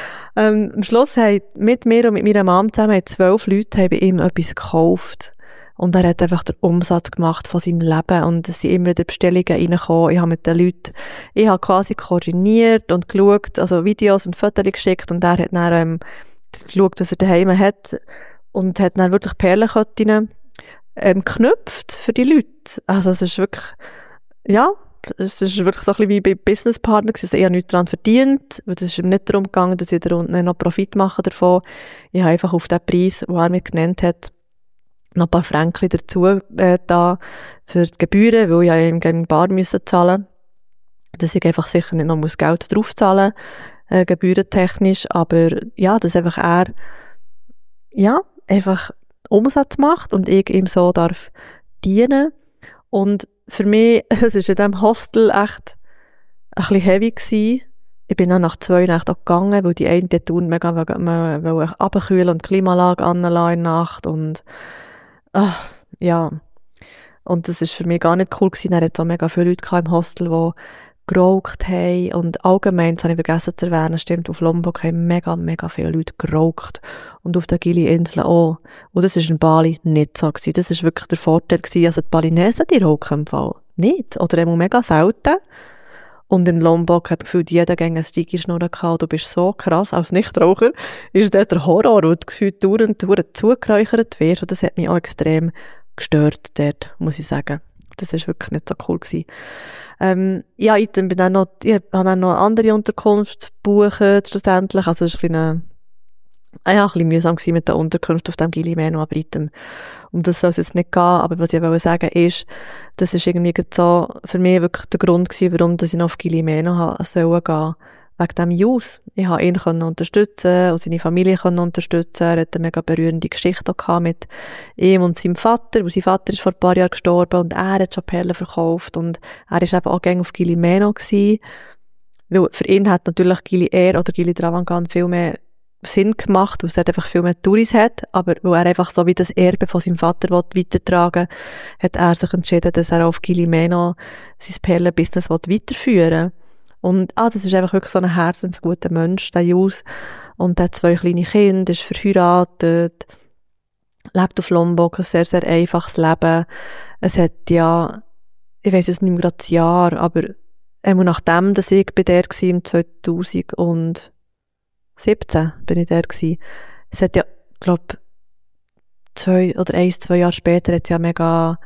Speaker 1: Am Schluss haben mit mir und mit meiner Mama zusammen 12 Leute bei ihm etwas gekauft. Und er hat einfach den Umsatz gemacht von seinem Leben und es sind immer wieder Bestellungen reingekommen. Ich habe mit den Leuten, ich habe quasi koordiniert und geschaut, also Videos und Fotos geschickt und er hat dann geschaut, was er daheim hat und hat dann wirklich Perlenketten geknüpft für die Leute. Also es ist wirklich, ja, es ist wirklich so ein bisschen wie bei Businesspartnern gewesen. Also ich habe nichts daran verdient, weil es ist ihm nicht darum gegangen, dass ich da unten noch Profit mache davon. Ich habe einfach auf den Preis, den er mir genannt hat, noch ein paar Fränkchen dazu da für die Gebühren, weil ich ja ihm gegen Bar müssen zahlen, dass ich einfach sicher nicht noch Geld draufzahlen muss, gebührentechnisch, aber ja, dass einfach er ja, einfach Umsatz macht und ich ihm so darf dienen. Und für mich, es ist in diesem Hostel echt ein bisschen heavy gewesen. Ich bin dann nach 2 Nächten auch gegangen, weil die einen tun mega runterkühlen und die Klimaanlage anlassen in der Nacht und ja. Und das ist für mich gar nicht cool gewesen. Er hat so mega viele Leute im Hostel, die geraucht haben. Und allgemein, das habe ich vergessen zu erwähnen, stimmt, auf Lombok haben mega viele Leute geraucht. Und auf den Gili-Inseln auch. Und das war in Bali nicht so gewesen. Das war wirklich der Vorteil gewesen. Also die Balinesen, die rauchen im Fall nicht. Oder eben mega selten. Und in Lombok hat gefühlt jeder gegen eine Stigi-Schnurre gehabt. Du bist so krass als Nichtraucher. Ist dort der Horror, wo du gefühlt dauernd zugeräuchert wirst. Und das hat mich auch extrem gestört dort, muss ich sagen. Das war wirklich nicht so cool gewesen. Ja, ich habe dann noch eine andere Unterkunft gebucht, schlussendlich. Also es war ein bisschen mühsam gewesen mit der Unterkunft auf dem Gili Meno, aber um das soll es jetzt nicht gehen. Aber was ich wollte sagen ist, das ist irgendwie so für mich wirklich der Grund gewesen, warum ich noch auf Gili Meno sollen gehen. Wegen dem Jus. Ich konnte ihn unterstützen und seine Familie unterstützen. Er hatte eine mega berührende Geschichte auch mit ihm und seinem Vater, weil sein Vater ist vor ein paar Jahren gestorben und er hat schon Perlen verkauft und er ist eben auch gängig auf Gili Meno gewesen. Weil für ihn hat natürlich Gili Air oder Gili Travangan viel mehr Sinn gemacht, weil es einfach viel mehr Touris hat, aber weil er einfach so wie das Erbe von seinem Vater weitertragen will, hat er sich entschieden, dass er auf Gili Meno sein Perlenbusiness weiterführen will. Und das ist einfach wirklich so ein herzensguter Mensch, der Jus. Und der hat 2 kleine Kinder, ist verheiratet, lebt auf Lombok, ein sehr, sehr einfaches Leben. Es hat ja, ich weiss jetzt nicht mehr gerade das Jahr, aber nachdem, dass ich bei der war, im 2017 bin ich der gewesen. Es hat ja, glaube 2 Jahre später hat es ja mega,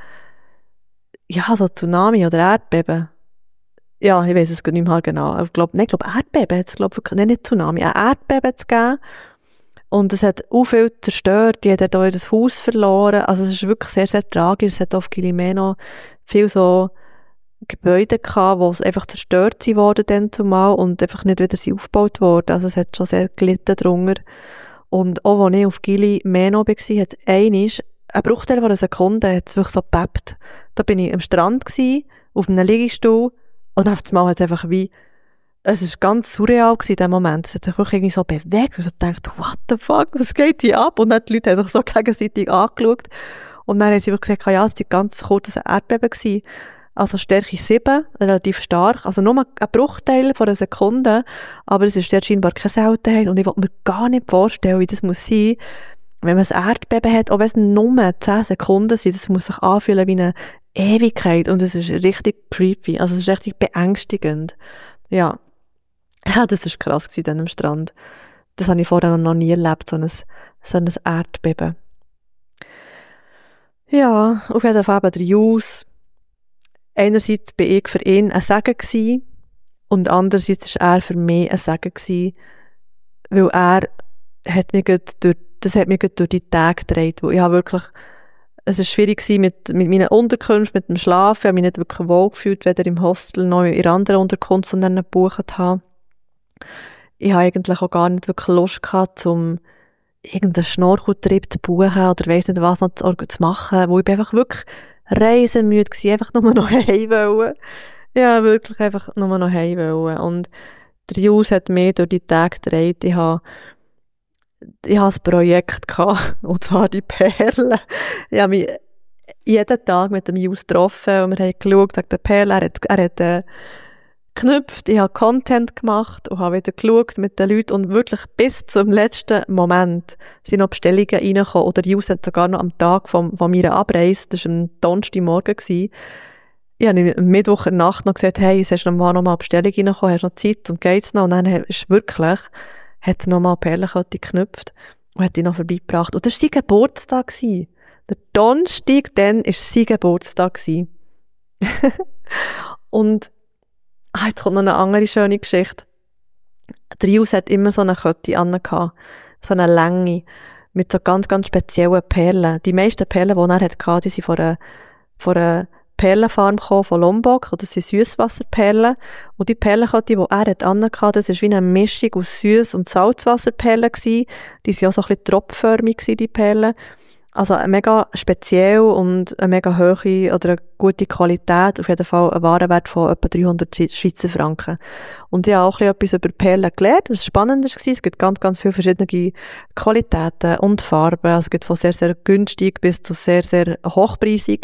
Speaker 1: ja, so Tsunami oder Erdbeben. Ja, ich weiss es nicht mehr genau. Ich glaube, Erdbeben hat es, nicht Tsunami, ein Erdbeben zu geben. Und es hat auch viel zerstört. Die hat dort das Haus verloren. Also es ist wirklich sehr, sehr tragisch. Es hat auf Gili Meno viel so Gebäude gehabt, die einfach zerstört wurden dann zumal und einfach nicht wieder aufgebaut wurden. Also es hat schon sehr gelitten drunter. Und auch als ich auf Gili Meno war, hat ein Bruchteil von einer Sekunde hat es wirklich so gepeppt. Da bin ich am Strand gewesen, auf einem Liegestuhl. Und auf einmal hat es einfach es ist ganz surreal gewesen, in dem Moment. Es hat sich wirklich irgendwie so bewegt. Und ich dachte, what the fuck, was geht hier ab? Und dann die Leute haben sich so gegenseitig angeschaut. Und dann haben sie wirklich gesagt, ja, es war ganz kurz ein Erdbeben gewesen. Also Stärke 7, relativ stark. Also nur ein Bruchteil von einer Sekunde. Aber es ist dort scheinbar keine Seltenheit. Und ich wollte mir gar nicht vorstellen, wie das muss sein, wenn man ein Erdbeben hat, auch wenn es nur 10 Sekunden sind. Das muss sich anfühlen wie eine Ewigkeit. Und es ist richtig creepy. Also es ist richtig beängstigend. Ja, das war krass gewesen an dem Strand. Das habe ich vorher noch nie erlebt, so ein Erdbeben. Ja, auf jeden Fall eben der Jus. Einerseits bin ich für ihn ein Segen gewesen und andererseits war er für mich ein Segen gewesen, weil hat mich durch die Tage getragen, wo ich habe wirklich, es war schwierig gewesen mit meinen Unterkünften, mit dem Schlafen, ich habe mich nicht wirklich wohl gefühlt, weder im Hostel noch in einer anderen Unterkunft von denen gebucht habe. Ich habe eigentlich auch gar nicht wirklich Lust gehabt, irgendeinen Schnorcheltrip zu buchen oder weiss nicht was noch zu machen, wo ich bin einfach wirklich reisemüde war, einfach nur noch heim wollen. Ja, wirklich einfach nur noch heim wollen. Und der Jus hat mich durch die Tage getragen. Ich hatte ein Projekt gehabt, und zwar die Perlen. Ich habe mich jeden Tag mit dem Jus getroffen und wir haben geschaut wegen der Perlen. Er hat geknüpft, ich habe Content gemacht und habe wieder geschaut mit den Leuten und wirklich bis zum letzten Moment sind noch Bestellungen reingekommen oder die hat sogar noch am Tag von meiner Abreise, das war ein Donnerstagmorgen, ich habe am Mittwoch in der Nacht noch gesagt, hey, es ist noch mal eine Bestellung reingekommen, hast du noch Zeit und geht's noch? Und dann ist wirklich, hat noch mal Perlenkette geknüpft und hat die noch vorbeigebracht. Und das war sein Geburtstag. Der Donnerstag, dann war sein Geburtstag. Und jetzt kommt noch eine andere schöne Geschichte. Der Jus hat immer so eine Kette angehabt, so eine Länge, mit so ganz, ganz speziellen Perlen. Die meisten Perlen, die er hatte, die sind von einer Perlenfarm gekommen, von Lombok, oder das sind Süsswasserperlen. Und die Perlenkette, die er angehabt, das war wie eine Mischung aus Süss- und Salzwasserperlen gewesen. Die waren auch so ein bisschen tropfförmig, die Perlen. Also mega speziell und eine mega hohe oder eine gute Qualität, auf jeden Fall ein Warenwert von etwa 300 Schweizer Franken. Und ich habe auch etwas über Perlen gelernt, was spannend war. Es gibt ganz, ganz viele verschiedene Qualitäten und Farben. Also es gibt von sehr, sehr günstig bis zu sehr, sehr hochpreisig.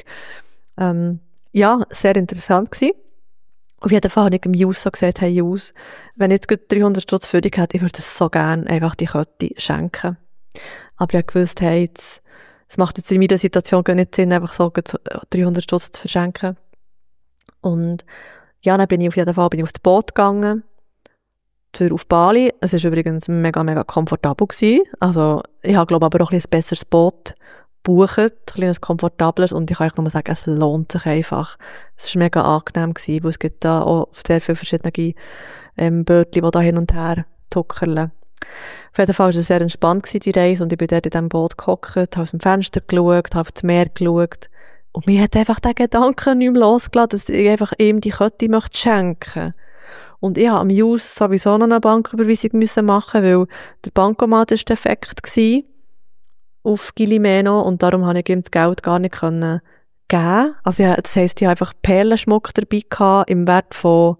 Speaker 1: Sehr interessant gewesen. Auf jeden Fall habe ich dem Jus so gesagt, hey Jus, wenn ich jetzt 300 Stutz für dich hätte, ich würde es so gerne einfach die Kette schenken. Aber ich habe gewusst, hey, es macht jetzt in meiner Situation gar nicht Sinn, einfach so 300 Stutz zu verschenken. Und ja, dann bin ich auf jeden Fall aufs Boot gegangen, auf Bali. Es war übrigens mega, mega komfortabel gewesen. Also, ich habe, glaube ich, aber auch ein besseres Boot gebucht, ein komfortableres, und ich kann euch nur sagen, es lohnt sich einfach. Es war mega angenehm gewesen, weil es gibt da auch sehr viele verschiedene Bötchen, die da hin und her tuckerlen. Auf jeden Fall war es sehr entspannt, die Reise, und ich bin dort in diesem Boot gehockt, habe aus dem Fenster geschaut, habe auf das Meer geschaut, und mir hat einfach der Gedanke nicht mehr losgelassen, dass ich einfach ihm die Kette möchte schenken. Und ich habe am Jus sowieso noch eine Banküberweisung machen, weil der Bankomat war defekt gewesen, auf Gilimeno, und darum habe ich ihm das Geld gar nicht geben. Also das heisst, ich habe einfach Perlenschmuck dabei gehabt, im Wert von,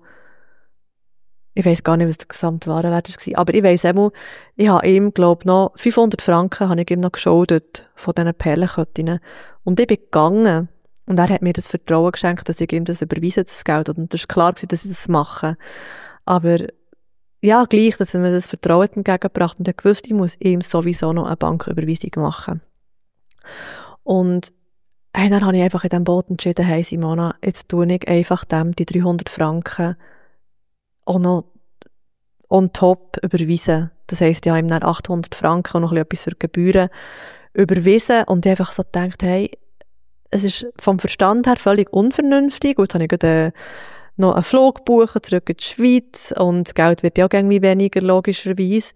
Speaker 1: ich weiss gar nicht, was der Gesamtwarenwert war, aber ich weiss einmal, ich habe ihm, glaube ich, noch 500 Franken habe ich ihm noch geschuldet von diesen Perlenketten. Und ich bin gegangen, und er hat mir das Vertrauen geschenkt, dass ich ihm das überweise, das Geld. Und das war klar, dass ich das mache. Aber ja, gleich, dass er mir das Vertrauen entgegengebracht, und ich wusste, ich muss ihm sowieso noch eine Banküberweisung machen. Und dann habe ich einfach in diesem Boot entschieden, hey Simona, jetzt tue ich einfach dem die 300 Franken auch noch on top überweisen. Das heisst, ich habe ihm dann 800 Franken und noch etwas für die Gebühren überwiesen, und ich einfach so gedacht, hey, es ist vom Verstand her völlig unvernünftig. Und jetzt habe ich gerade noch einen Flug gebucht, zurück in die Schweiz, und das Geld wird ja auch irgendwie weniger, logischerweise.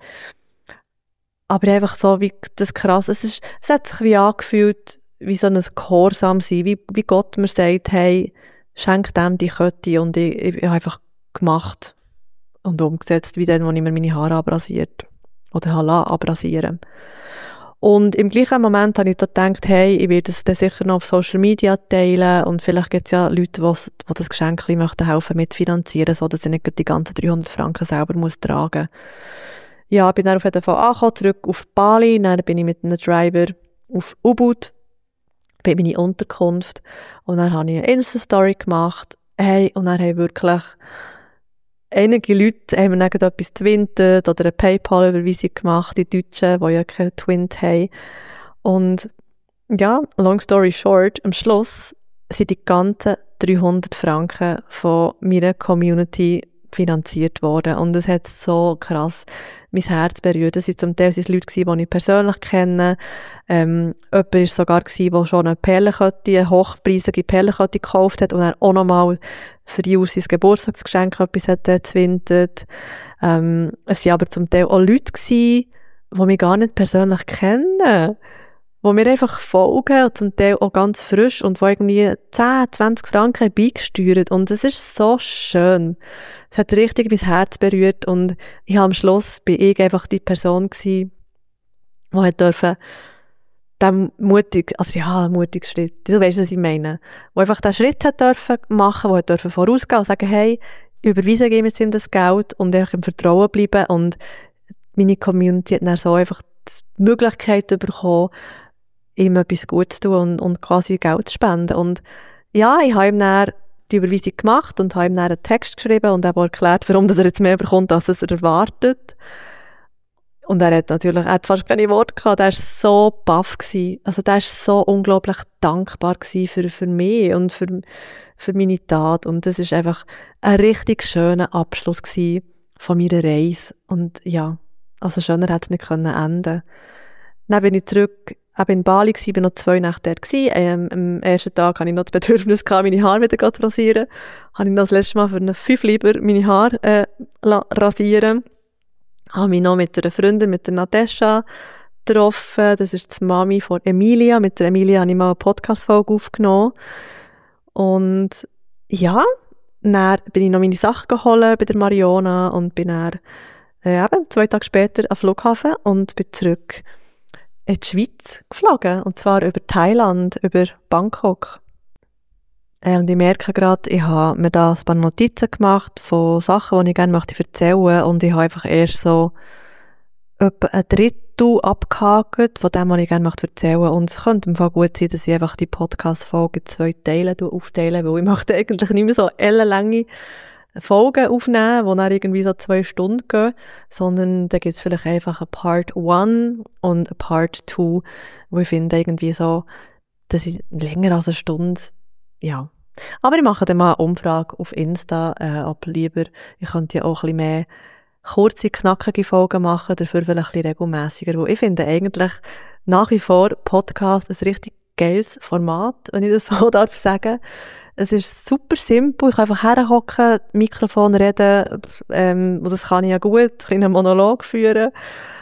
Speaker 1: Aber einfach so, wie das krass, es hat sich wie angefühlt, wie so ein Gehorsam sein, wie Gott mir sagt, hey, schenk dem die Kette, und ich habe einfach gemacht und umgesetzt, wie dann, als ich mir meine Haare abrasiert oder abrasieren. Und im gleichen Moment habe ich da gedacht, hey, ich werde es dann sicher noch auf Social Media teilen, und vielleicht gibt es ja Leute, die das Geschenk möchten helfen mitfinanzieren, so dass ich nicht die ganzen 300 Franken selber muss tragen. Ja, ich bin dann auf jeden Fall angekommen, zurück auf Bali, dann bin ich mit einem Driver auf Ubud, bei meiner Unterkunft, und dann habe ich eine Insta-Story gemacht, hey, und dann haben wirklich einige Leute haben mir dann etwas twintet oder eine PayPal-Überweisung gemacht, die Deutschen, die ja keinen Twint haben. Und ja, long story short, am Schluss sind die ganzen 300 Franken von meiner Community finanziert worden. Und es hat so krass mein Herz berührt. Es waren zum Teil Leute, die ich persönlich kenne. Jemand war sogar, der schon eine Perlenkette, eine hochpreisige Perlenkette gekauft hat und dann auch nochmal für die sein Geburtstagsgeschenk etwas hat zwintet. Es waren aber zum Teil auch Leute, die mich gar nicht persönlich kennen, die mir einfach folgen, und zum Teil auch ganz frisch, und die irgendwie 10, 20 Franken beigesteuert. Und es ist so schön. Es hat richtig mein Herz berührt, und ich habe am Schluss bin ich einfach die Person gewesen, die hat dürfen, den mutigen Schritt, du weißt, was ich meine, die einfach den Schritt hat dürfen machen, die hat dürfen vorausgehen und sagen, hey, überweise ihm jetzt ihm das Geld, und einfach im Vertrauen bleiben, und meine Community hat dann so einfach die Möglichkeit bekommen, ihm etwas Gutes zu tun und quasi Geld zu spenden. Und ja, ich habe ihm dann die Überweisung gemacht und habe ihm dann einen Text geschrieben und auch erklärt, warum er jetzt mehr bekommt, als er erwartet. Und er hat fast keine Worte gehabt, der war so baff gewesen. Also der war so unglaublich dankbar gewesen für mich und für meine Tat. Und das ist einfach ein richtig schöner Abschluss gewesen von meiner Reise. Und ja, also schöner hätte es nicht enden können. Dann bin ich zurück, in Bali gewesen, bin noch 2 Nächte dort gewesen. Am ersten Tag hatte ich noch das Bedürfnis gehabt, meine Haare wieder zu rasieren. Habe ich noch das letzte Mal für einen 5 lieber meine Haare rasieren. Habe mich noch mit einer Freundin, mit der Nadesha, getroffen. Das ist die Mami von Emilia. Mit der Emilia habe ich mal eine Podcast-Folge aufgenommen. Und ja, dann bin ich noch meine Sachen geholt bei der Mariona und bin dann eben 2 Tage später am Flughafen und bin zurück in die Schweiz geflogen. Und zwar über Thailand, über Bangkok. Und ich merke gerade, ich habe mir da ein paar Notizen gemacht von Sachen, die ich gerne erzählen möchte. Und ich habe einfach erst so etwa ein Drittel abgehakt von dem, was ich gerne erzählen möchte. Und es könnte im Fall gut sein, dass ich einfach die Podcast-Folge in 2 Teile aufteile, weil ich möchte eigentlich nicht mehr so ellenlange Folgen aufnehmen, die dann irgendwie so 2 Stunden gehen, sondern da gibt es vielleicht einfach ein Part 1 und ein Part 2, wo ich finde irgendwie so, dass ich länger als eine Stunde, ja. Aber ich mache dann mal eine Umfrage auf Insta, ob lieber, ich könnte ja auch ein bisschen mehr kurze, knackige Folgen machen, dafür vielleicht ein bisschen regelmässiger, weil ich finde eigentlich nach wie vor Podcast ein richtig geiles Format, wenn ich das so darf sagen. Es ist super simpel, ich kann einfach herhocken, Mikrofon reden, und das kann ich ja gut, einen Monolog führen,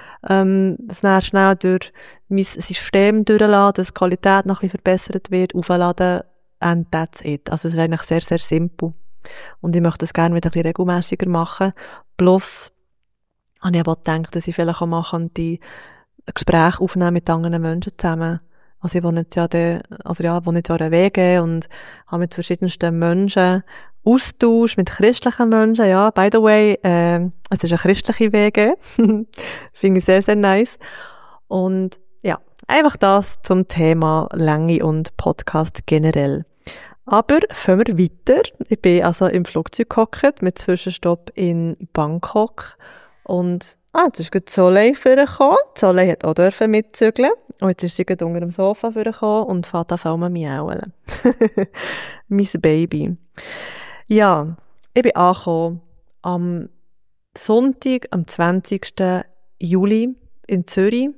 Speaker 1: es dann schnell durch mein System durchladen, dass die Qualität noch ein bisschen verbessert wird, aufladen, and that's it. Also es ist eigentlich sehr, sehr simpel. Und ich möchte das gerne wieder ein bisschen regelmässiger machen. Plus habe ich aber gedacht, dass ich vielleicht auch mal die Gespräche aufnehmen mit anderen Menschen zusammen. Also ich wohne jetzt ja wohne jetzt ja in einer WG und habe mit verschiedensten Menschen Austausch, mit christlichen Menschen, ja, by the way, es ist eine christliche WG. Finde ich sehr, sehr nice. Und ja, einfach das zum Thema Länge und Podcast generell. Aber fangen wir weiter. Ich bin also im Flugzeug gehockt mit Zwischenstopp in Bangkok und jetzt ist gerade Soleil vorgekommen. Soleil hat auch mitzügeln. Und jetzt ist sie gerade unter dem Sofa vorgekommen und fährt an zu miauen. Mein Baby. Ja, ich bin angekommen am Sonntag, am 20. Juli in Zürich.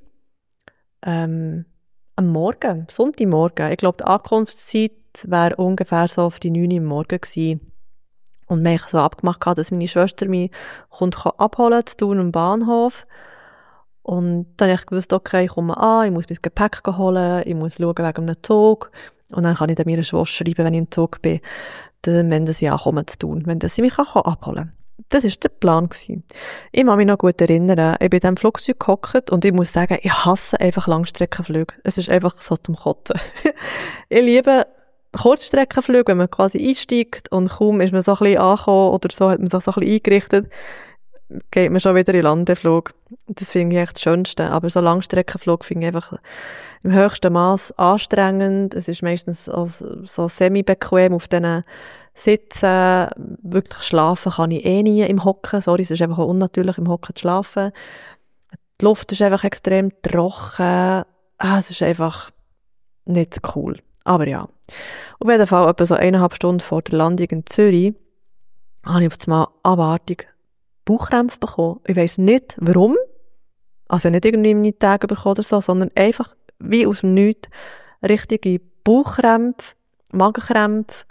Speaker 1: Am Morgen, Sonntagmorgen. Ich glaube, die Ankunftszeit wäre ungefähr so auf die 9 Uhr morgens gewesen. Und wir haben so abgemacht, dass meine Schwester mich abholen zu Thun am Bahnhof. Und dann habe ich gewusst, okay, ich komme an, ich muss mein Gepäck holen, ich muss schauen wegen einem Zug. Und dann kann ich dann meiner Schwester schreiben, wenn ich im Zug bin, wenn sie ankommen zu Thun, wenn sie mich abholen kann. Das war der Plan gewesen. Ich kann mich noch gut erinnern, ich bin in diesem Flugzeug gehockt und ich muss sagen, ich hasse einfach Langstreckenflüge. Es ist einfach so zum Kotzen. Ich liebe Kurzstreckenflüge, wenn man quasi einsteigt und kaum ist man so ein bisschen angekommen oder so, hat man sich so ein bisschen eingerichtet, geht man schon wieder in den Landeflug. Das finde ich echt das Schönste. Aber so Langstreckenflug finde ich einfach im höchsten Maß anstrengend. Es ist meistens so semi-bequem auf diesen Sitzen. Wirklich schlafen kann ich eh nie im Hocken. Sorry, es ist einfach auch unnatürlich, im Hocken zu schlafen. Die Luft ist einfach extrem trocken. Es ist einfach nicht cool. Aber ja. Auf jeden Fall, etwa so 1,5 Stunden vor der Landung in Zürich, habe ich auf einmal abartig Bauchkrämpfe bekommen. Ich weiss nicht, warum. Also nicht irgendwie meine Tage bekommen oder so, sondern einfach wie aus dem Nichts richtige Bauchkrämpfe, Magenkrämpfe.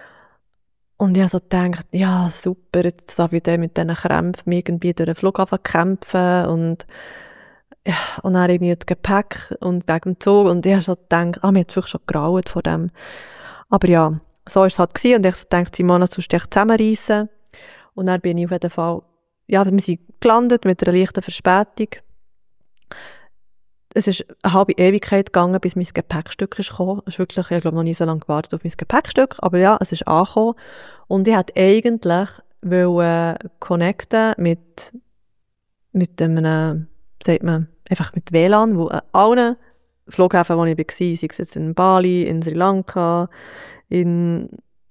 Speaker 1: Und ich habe so gedacht, ja, super, jetzt darf ich dann mit diesen Krämpfen irgendwie durch den Flughafen kämpfen und ja, und dann irgendwie das Gepäck und wegen dem Zug und ich habe so gedacht, mir hat wirklich schon graut vor dem. Aber ja, so war es halt gewesen und ich so gedacht, Simona, sollst du dich zusammenreissen. Und dann bin ich auf jeden Fall, ja, wir sind gelandet mit einer leichten Verspätung. Es ist eine halbe Ewigkeit gegangen, bis mein Gepäckstück ist gekommen. Es ist wirklich, ich glaube, noch nie so lange gewartet auf mein Gepäckstück, aber ja, es ist angekommen. Und ich wollte eigentlich connecten mit einem, sagt man, einfach mit WLAN, wo an allen Flughäfen, wo ich war, sei es jetzt in Bali, in Sri Lanka, in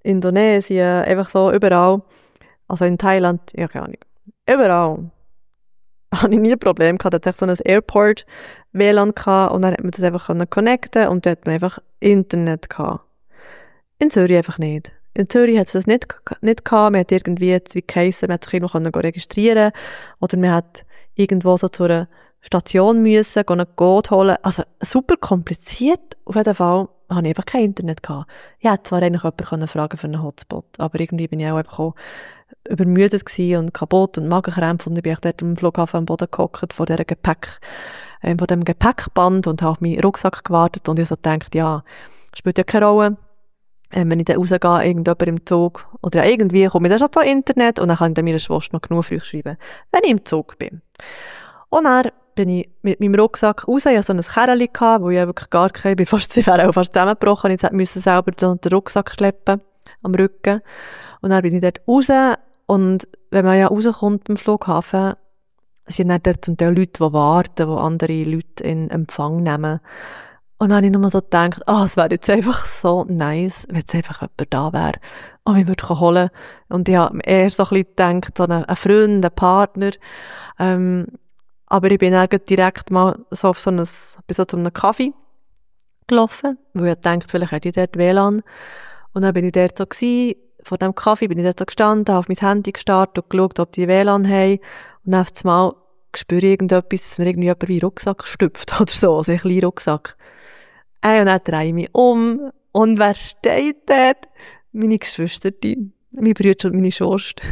Speaker 1: Indonesien, einfach so überall. Also in Thailand, ja, keine Ahnung. Überall habe ich nie ein Problem gehabt. Da hatte ich so ein Airport-WLAN gehabt und dann hat man das einfach connecten und dort hat man einfach Internet gehabt. In Zürich einfach nicht. In Zürich hat es das nicht gehabt. Man hat irgendwie, wie geheissen, man hat sich irgendwo registrieren oder man hat irgendwo so zu einer Station müssen, einen Code holen. Also super kompliziert. Auf jeden Fall habe ich einfach kein Internet gehabt. Ich hätte zwar eigentlich jemanden fragen für einen Hotspot, aber irgendwie bin ich auch einfach auch übermüdet gewesen und kaputt und Magenkrämpfe und ich bin dort am Flughafen am Boden gehockt vor dem Gepäckband und habe auf meinen Rucksack gewartet und ich so gedacht, ja, spielt ja keine Rolle. Wenn ich dann rausgehe, irgendjemand im Zug, oder ja, irgendwie komme ich dann schon zu Internet und dann kann ich dann meiner Schwester noch genug früh schreiben, wenn ich im Zug bin. Und dann bin ich mit meinem Rucksack raus, ich hatte so ein Kerrchen gehabt, wo ich wirklich gar keine, sie wäre auch fast zusammengebrochen, ich musste selber den Rucksack schleppen, am Rücken. Und dann bin ich dort raus, und wenn man ja rauskommt beim Flughafen, sind dann dort zum Teil Leute, die warten, die andere Leute in Empfang nehmen. Und dann habe ich nur so gedacht, es wäre jetzt einfach so nice, wenn jetzt einfach jemand da wäre und mich würde holen. Und ich habe eher so ein bisschen gedacht, so ein Freund, ein Partner. Aber ich bin dann direkt mal so auf bis so zu einem Kaffee gelaufen, weil ich dachte, vielleicht hätte ich dort WLAN. Und dann bin ich dort so gewesen, vor dem Kaffee bin ich dort so gestanden, habe auf mein Handy gestartet und geschaut, ob die WLAN haben. Und dann auf einmal spüre ich irgendetwas, dass mir irgendwie jemand wie einen Rucksack stüpft oder so, also einen kleinen Rucksack. Und dann drehe ich mich um und wer steht dort? Meine Geschwister, mein Bruder und meine Schwester.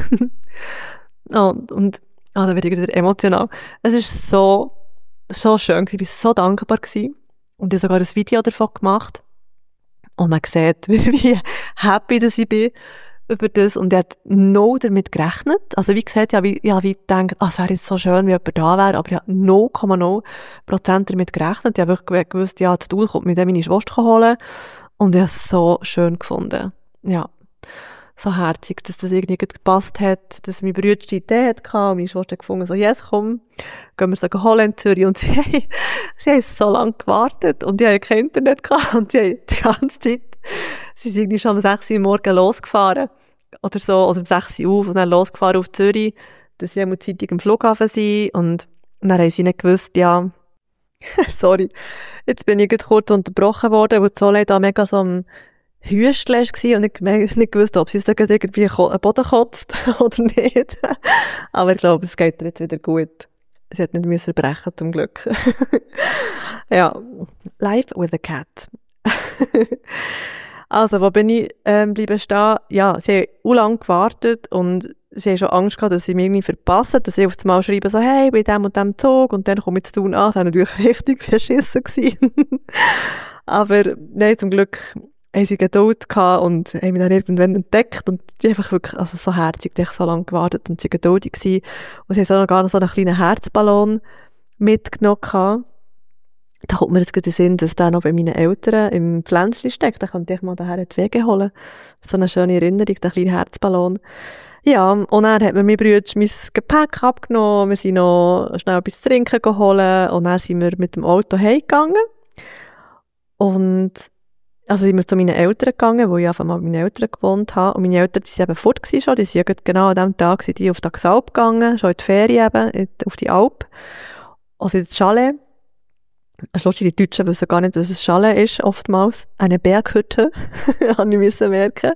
Speaker 1: und dann werde ich wieder emotional. Es war so schön gewesen, ich war so dankbar gewesen. Und ich habe sogar ein Video davon gemacht. Und man sieht, wie happy dass ich bin über das. Und ich habe noch damit gerechnet. Also wie gesagt, ich habe gedacht, es wäre jetzt so schön, wenn jemand da wäre. Aber ich habe 0,0% damit gerechnet. Ich habe wirklich gewusst, ja, das Tool kommt mir dann meine Schwester holen. Und ich habe es so schön gefunden. Ja, so herzig, dass das irgendwie gepasst hat, dass mein Bruder die Idee hatte und meine Schwester gefunden, so, yes, komm, gehen wir es holen in Zürich. Und sie haben so lange gewartet und die haben kein Internet gehabt und sie haben die ganze Zeit, sie sind irgendwie schon um 6 Uhr morgens losgefahren oder so, also um 6 Uhr auf und dann losgefahren auf Zürich, dass sie am Zeitung am Flughafen sind und dann haben sie nicht gewusst, ja, sorry, jetzt bin ich kurz unterbrochen worden, weil die Soleil da mega so am Hüstel war und ich nicht gewusst, ob sie es da irgendwie einen Boden kotzt oder nicht. Aber ich glaube, es geht ihr jetzt wieder gut. Sie hat nicht müssen brechen, zum Glück. Ja, live with a cat. Also, wo bin ich bleiben stehen? Ja, sie haben auch lange gewartet und sie haben schon Angst gehabt, dass sie mich irgendwie verpassen, dass sie auf einmal schreiben so, hey, bei dem und dem Zug und dann komme ich zu tun an. Das war natürlich richtig verschissen gewesen. Aber nein, zum Glück haben sie Geduld gehabt und haben mich dann irgendwann entdeckt und die einfach wirklich, also so herzig, die haben so lange gewartet und sie geduldig gewesen. Und sie haben sogar noch so einen kleinen Herzballon mitgenommen gehabt. Da kommt mir jetzt gerade in den Sinn, dass der noch bei meinen Eltern im Pflänzchen steckt. Da kann ich mal daher die Wege holen. So eine schöne Erinnerung, der kleine Herzballon. Ja, und dann hat mir mein Bruder mein Gepäck abgenommen, wir sind noch schnell etwas zu trinken geholt und dann sind wir mit dem Auto heimgegangen. Und also sind wir zu meinen Eltern gegangen, wo ich einfach mal bei meinen Eltern gewohnt habe. Und meine Eltern, die sind eben fort gewesen schon, die sind ja genau an dem Tag sind die auf die Alp gegangen, schon in die Ferien eben, auf die Alp. Also ins Chalet. Lustig, die Deutschen wissen gar nicht, was ein Chalet ist, oftmals. Eine Berghütte, habe ich merken.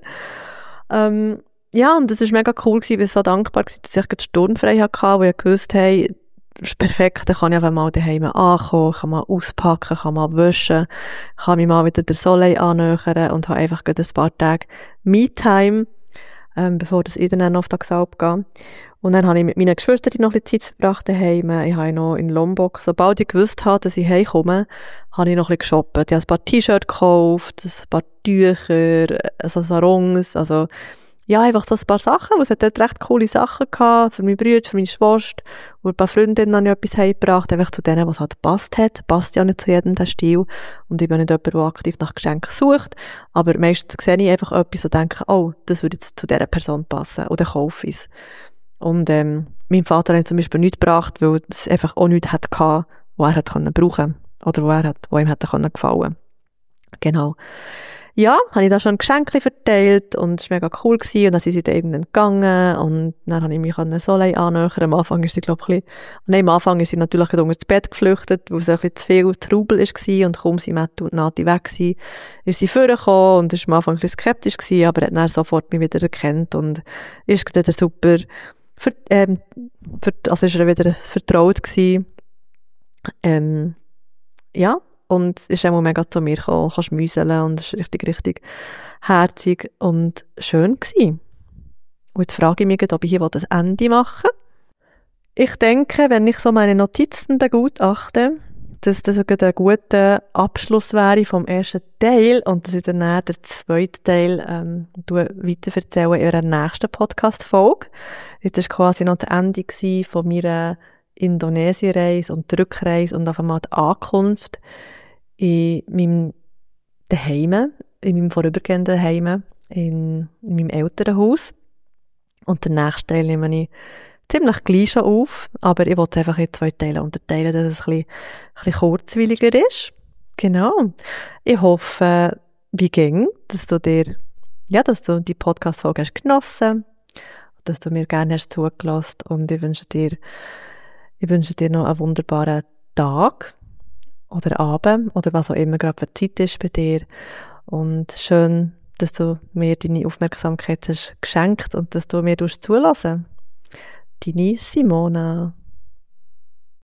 Speaker 1: Ja, und das war mega cool gewesen, ich war so dankbar gewesen, dass ich die sturmfrei hatte, wo ich gewusst habe, das ist perfekt, dann kann ich einfach mal daheim ankommen, kann mal auspacken, kann mal waschen, kann mich mal wieder der Soleil annähern und habe einfach ein paar Tage Me-Time, bevor ich dann auf die Alp gehe. Und dann habe ich mit meinen Geschwistern noch ein bisschen Zeit verbracht daheim. Ich habe noch in Lombok, sobald ich gewusst habe, dass ich heimkomme, habe ich noch ein bisschen geshoppt. Ich habe ein paar T-Shirts gekauft, ein paar Tücher, also Sarongs, also ja, einfach so ein paar Sachen, weil es hat dort recht coole Sachen gehabt, für meinen Bruder, für meine Schwester, und ein paar Freundinnen habe ich etwas heimgebracht, einfach zu denen, was halt gepasst hat. Passt ja nicht zu jedem, der Stil. Und ich bin nicht jemand, der aktiv nach Geschenken sucht, aber meistens sehe ich einfach etwas und denke, oh, das würde jetzt zu dieser Person passen, oder kaufe ich es. Und mein Vater hat zum Beispiel nichts gebracht, weil es einfach auch nichts hatte, was er brauchen konnte, oder wo ihm hätte gefallen. Genau. ja, habe ich da schon Geschenke verteilt und es war mega cool gewesen. Und dann sind sie dann irgendwann gegangen und dann habe ich mich an Soleil annähern. Am Anfang ist sie, glaube ich, am Anfang ist sie natürlich unter das Bett geflüchtet, weil es ein bisschen zu viel Trubel war und kaum sie Matt und Nati weg waren, ist sie vorgekommen und ist am Anfang ein bisschen skeptisch gewesen, aber hat dann sofort mich wieder erkannt und ist wieder super, also ist er wieder vertraut gewesen. Ja, und es ist auch mega zu mir gekommen, kann schmüseln und es war richtig herzig und schön gewesen. Und jetzt frage ich mich, ob ich hier das Ende machen will. Ich denke, wenn ich so meine Notizen begutachte, dass das ein guter Abschluss wäre vom ersten Teil und dass ich dann den zweiten Teil weiterverzähle in einer nächsten Podcast-Folge. Das war quasi noch das Ende von meiner Indonesien-Reise und die Rückreise und auf einmal die Ankunft in meinem Daheim, in meinem vorübergehenden Daheim, in meinem Elternhaus. Und den nächsten Teil nehme ich ziemlich gleich schon auf, aber ich wollte es einfach in 2 Teile unterteilen, dass es ein bisschen kurzweiliger ist. Genau. Ich hoffe, wie ging, dass du die Podcast-Folge hast genossen, dass du mir gerne hast zugelassen und ich wünsche dir noch einen wunderbaren Tag oder Abend oder was auch immer gerade für Zeit ist bei dir. Und schön, dass du mir deine Aufmerksamkeit hast geschenkt und dass du mir zuhörst. Deine Simona.